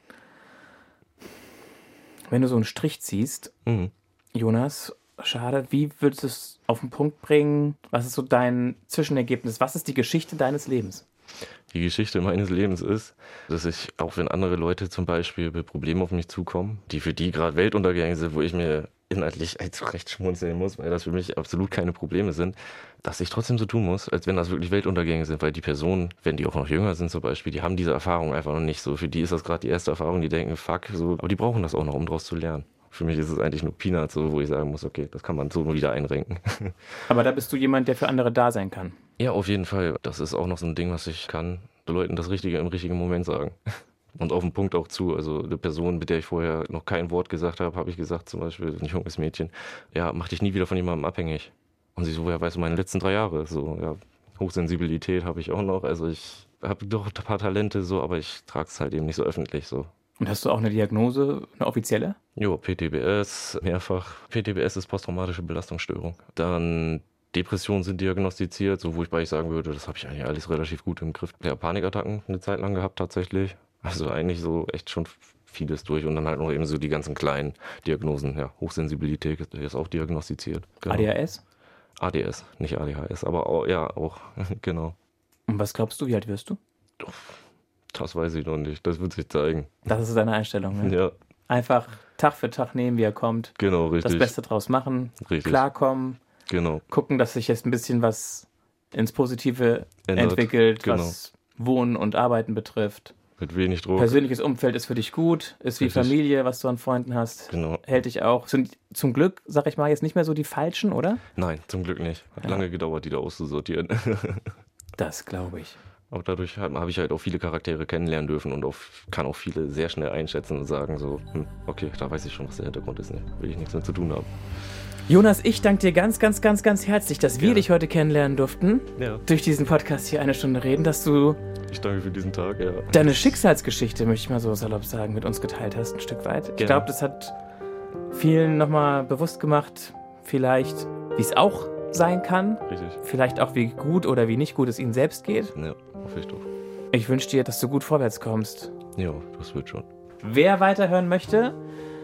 Wenn du so einen Strich ziehst, Mhm. Jonas, schade, wie würdest du es auf den Punkt bringen? Was ist so dein Zwischenergebnis? Was ist die Geschichte deines Lebens? Die Geschichte meines Lebens ist, dass ich, auch wenn andere Leute zum Beispiel mit Problemen auf mich zukommen, die für die gerade Weltuntergänge sind, wo ich mir inhaltlich recht schmunzeln muss, weil das für mich absolut keine Probleme sind, dass ich trotzdem so tun muss, als wenn das wirklich Weltuntergänge sind, weil die Personen, wenn die auch noch jünger sind zum Beispiel, die haben diese Erfahrung einfach noch nicht so. Für die ist das gerade die erste Erfahrung, die denken, fuck, so, aber die brauchen das auch noch, um daraus zu lernen. Für mich ist es eigentlich nur Peanuts, so, wo ich sagen muss, okay, das kann man so wieder einrenken. Aber da bist du jemand, der für andere da sein kann. Ja, auf jeden Fall. Das ist auch noch so ein Ding, was ich kann, den Leuten das Richtige im richtigen Moment sagen. Und auf den Punkt auch zu. Also eine Person, mit der ich vorher noch kein Wort gesagt habe, habe ich gesagt, zum Beispiel ein junges Mädchen, ja, mach dich nie wieder von jemandem abhängig. Und sie so, woher weißt du meine letzten drei Jahre? So, ja, Hochsensibilität habe ich auch noch. Also ich habe doch ein paar Talente, so, aber ich trage es halt eben nicht so öffentlich so. Und hast du auch eine Diagnose, eine offizielle? Jo, P T B S, mehrfach. P T B S ist posttraumatische Belastungsstörung. Dann Depressionen sind diagnostiziert, so wo ich bei ich sagen würde, das habe ich eigentlich alles relativ gut im Griff. Ja, Panikattacken eine Zeit lang gehabt tatsächlich. Also eigentlich so echt schon vieles durch. Und dann halt noch eben so die ganzen kleinen Diagnosen. Ja, Hochsensibilität ist auch diagnostiziert. Genau. A D H S? A D S, nicht A D H S, aber auch, ja, auch, genau. Und was glaubst du, wie alt wirst du? Das weiß ich noch nicht, das wird sich zeigen. Das ist deine Einstellung, ne? Ja. Einfach Tag für Tag nehmen, wie er kommt. Genau, richtig. Das Beste draus machen, Richtig. Klarkommen. Genau. Gucken, dass sich jetzt ein bisschen was ins Positive Ändert. entwickelt, Genau. was Wohnen und Arbeiten betrifft. Mit wenig Druck. Persönliches Umfeld ist für dich gut, ist wie Richtig. Familie, was du an Freunden hast. Genau. Hält dich auch. Sind zum Glück, sag ich mal, jetzt nicht mehr so die Falschen, oder? Nein, zum Glück nicht. Hat Ja. lange gedauert, die da auszusortieren. Das glaube ich. Aber dadurch habe ich halt auch viele Charaktere kennenlernen dürfen und auch, kann auch viele sehr schnell einschätzen und sagen so, hm, okay, da weiß ich schon, was der Hintergrund ist. Ne? Will ich nichts mehr zu tun haben. Jonas, ich danke dir ganz, ganz, ganz, ganz herzlich, dass wir Gerne. dich heute kennenlernen durften. Ja. Durch diesen Podcast hier eine Stunde reden, dass du Ich danke für diesen Tag, ja. deine Schicksalsgeschichte, möchte ich mal so salopp sagen, mit uns geteilt hast, ein Stück weit. Ich Gerne. glaube, das hat vielen nochmal bewusst gemacht, vielleicht, wie es auch sein kann. Richtig. Vielleicht auch, wie gut oder wie nicht gut es ihnen selbst geht. Ja, hoffe ich doch. Ich wünsche dir, dass du gut vorwärts kommst. Ja, das wird schon. Wer weiterhören möchte,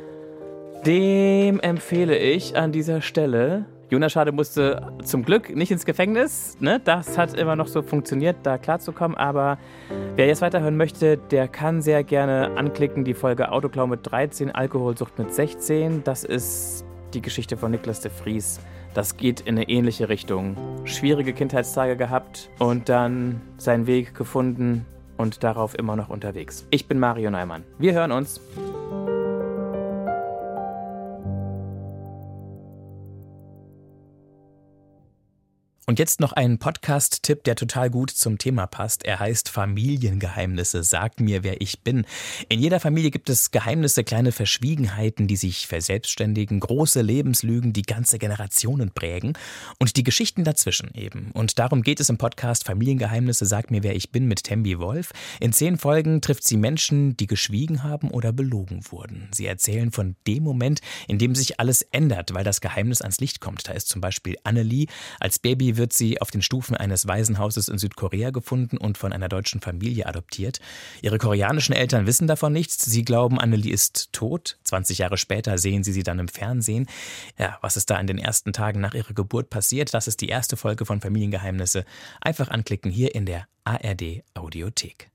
dem empfehle ich an dieser Stelle... Jonas Schade musste zum Glück nicht ins Gefängnis. Ne? Das hat immer noch so funktioniert, da klarzukommen. Aber wer jetzt weiterhören möchte, der kann sehr gerne anklicken die Folge Autoklau mit dreizehn, Alkoholsucht mit sechzehn. Das ist die Geschichte von Niklas de Vries. Das geht in eine ähnliche Richtung. Schwierige Kindheitstage gehabt und dann seinen Weg gefunden und darauf immer noch unterwegs. Ich bin Mario Neumann. Wir hören uns. Und jetzt noch ein Podcast-Tipp, der total gut zum Thema passt. Er heißt Familiengeheimnisse. Sag mir, wer ich bin. In jeder Familie gibt es Geheimnisse, kleine Verschwiegenheiten, die sich verselbstständigen, große Lebenslügen, die ganze Generationen prägen und die Geschichten dazwischen eben. Und darum geht es im Podcast Familiengeheimnisse. Sag mir, wer ich bin mit Tembi Wolf. In zehn Folgen trifft sie Menschen, die geschwiegen haben oder belogen wurden. Sie erzählen von dem Moment, in dem sich alles ändert, weil das Geheimnis ans Licht kommt. Da ist zum Beispiel Annelie. Als Baby wird sie auf den Stufen eines Waisenhauses in Südkorea gefunden und von einer deutschen Familie adoptiert. Ihre koreanischen Eltern wissen davon nichts. Sie glauben, Annelie ist tot. zwanzig Jahre später sehen sie sie dann im Fernsehen. Ja, was ist da in den ersten Tagen nach ihrer Geburt passiert? Das ist die erste Folge von Familiengeheimnisse. Einfach anklicken hier in der A R D Audiothek.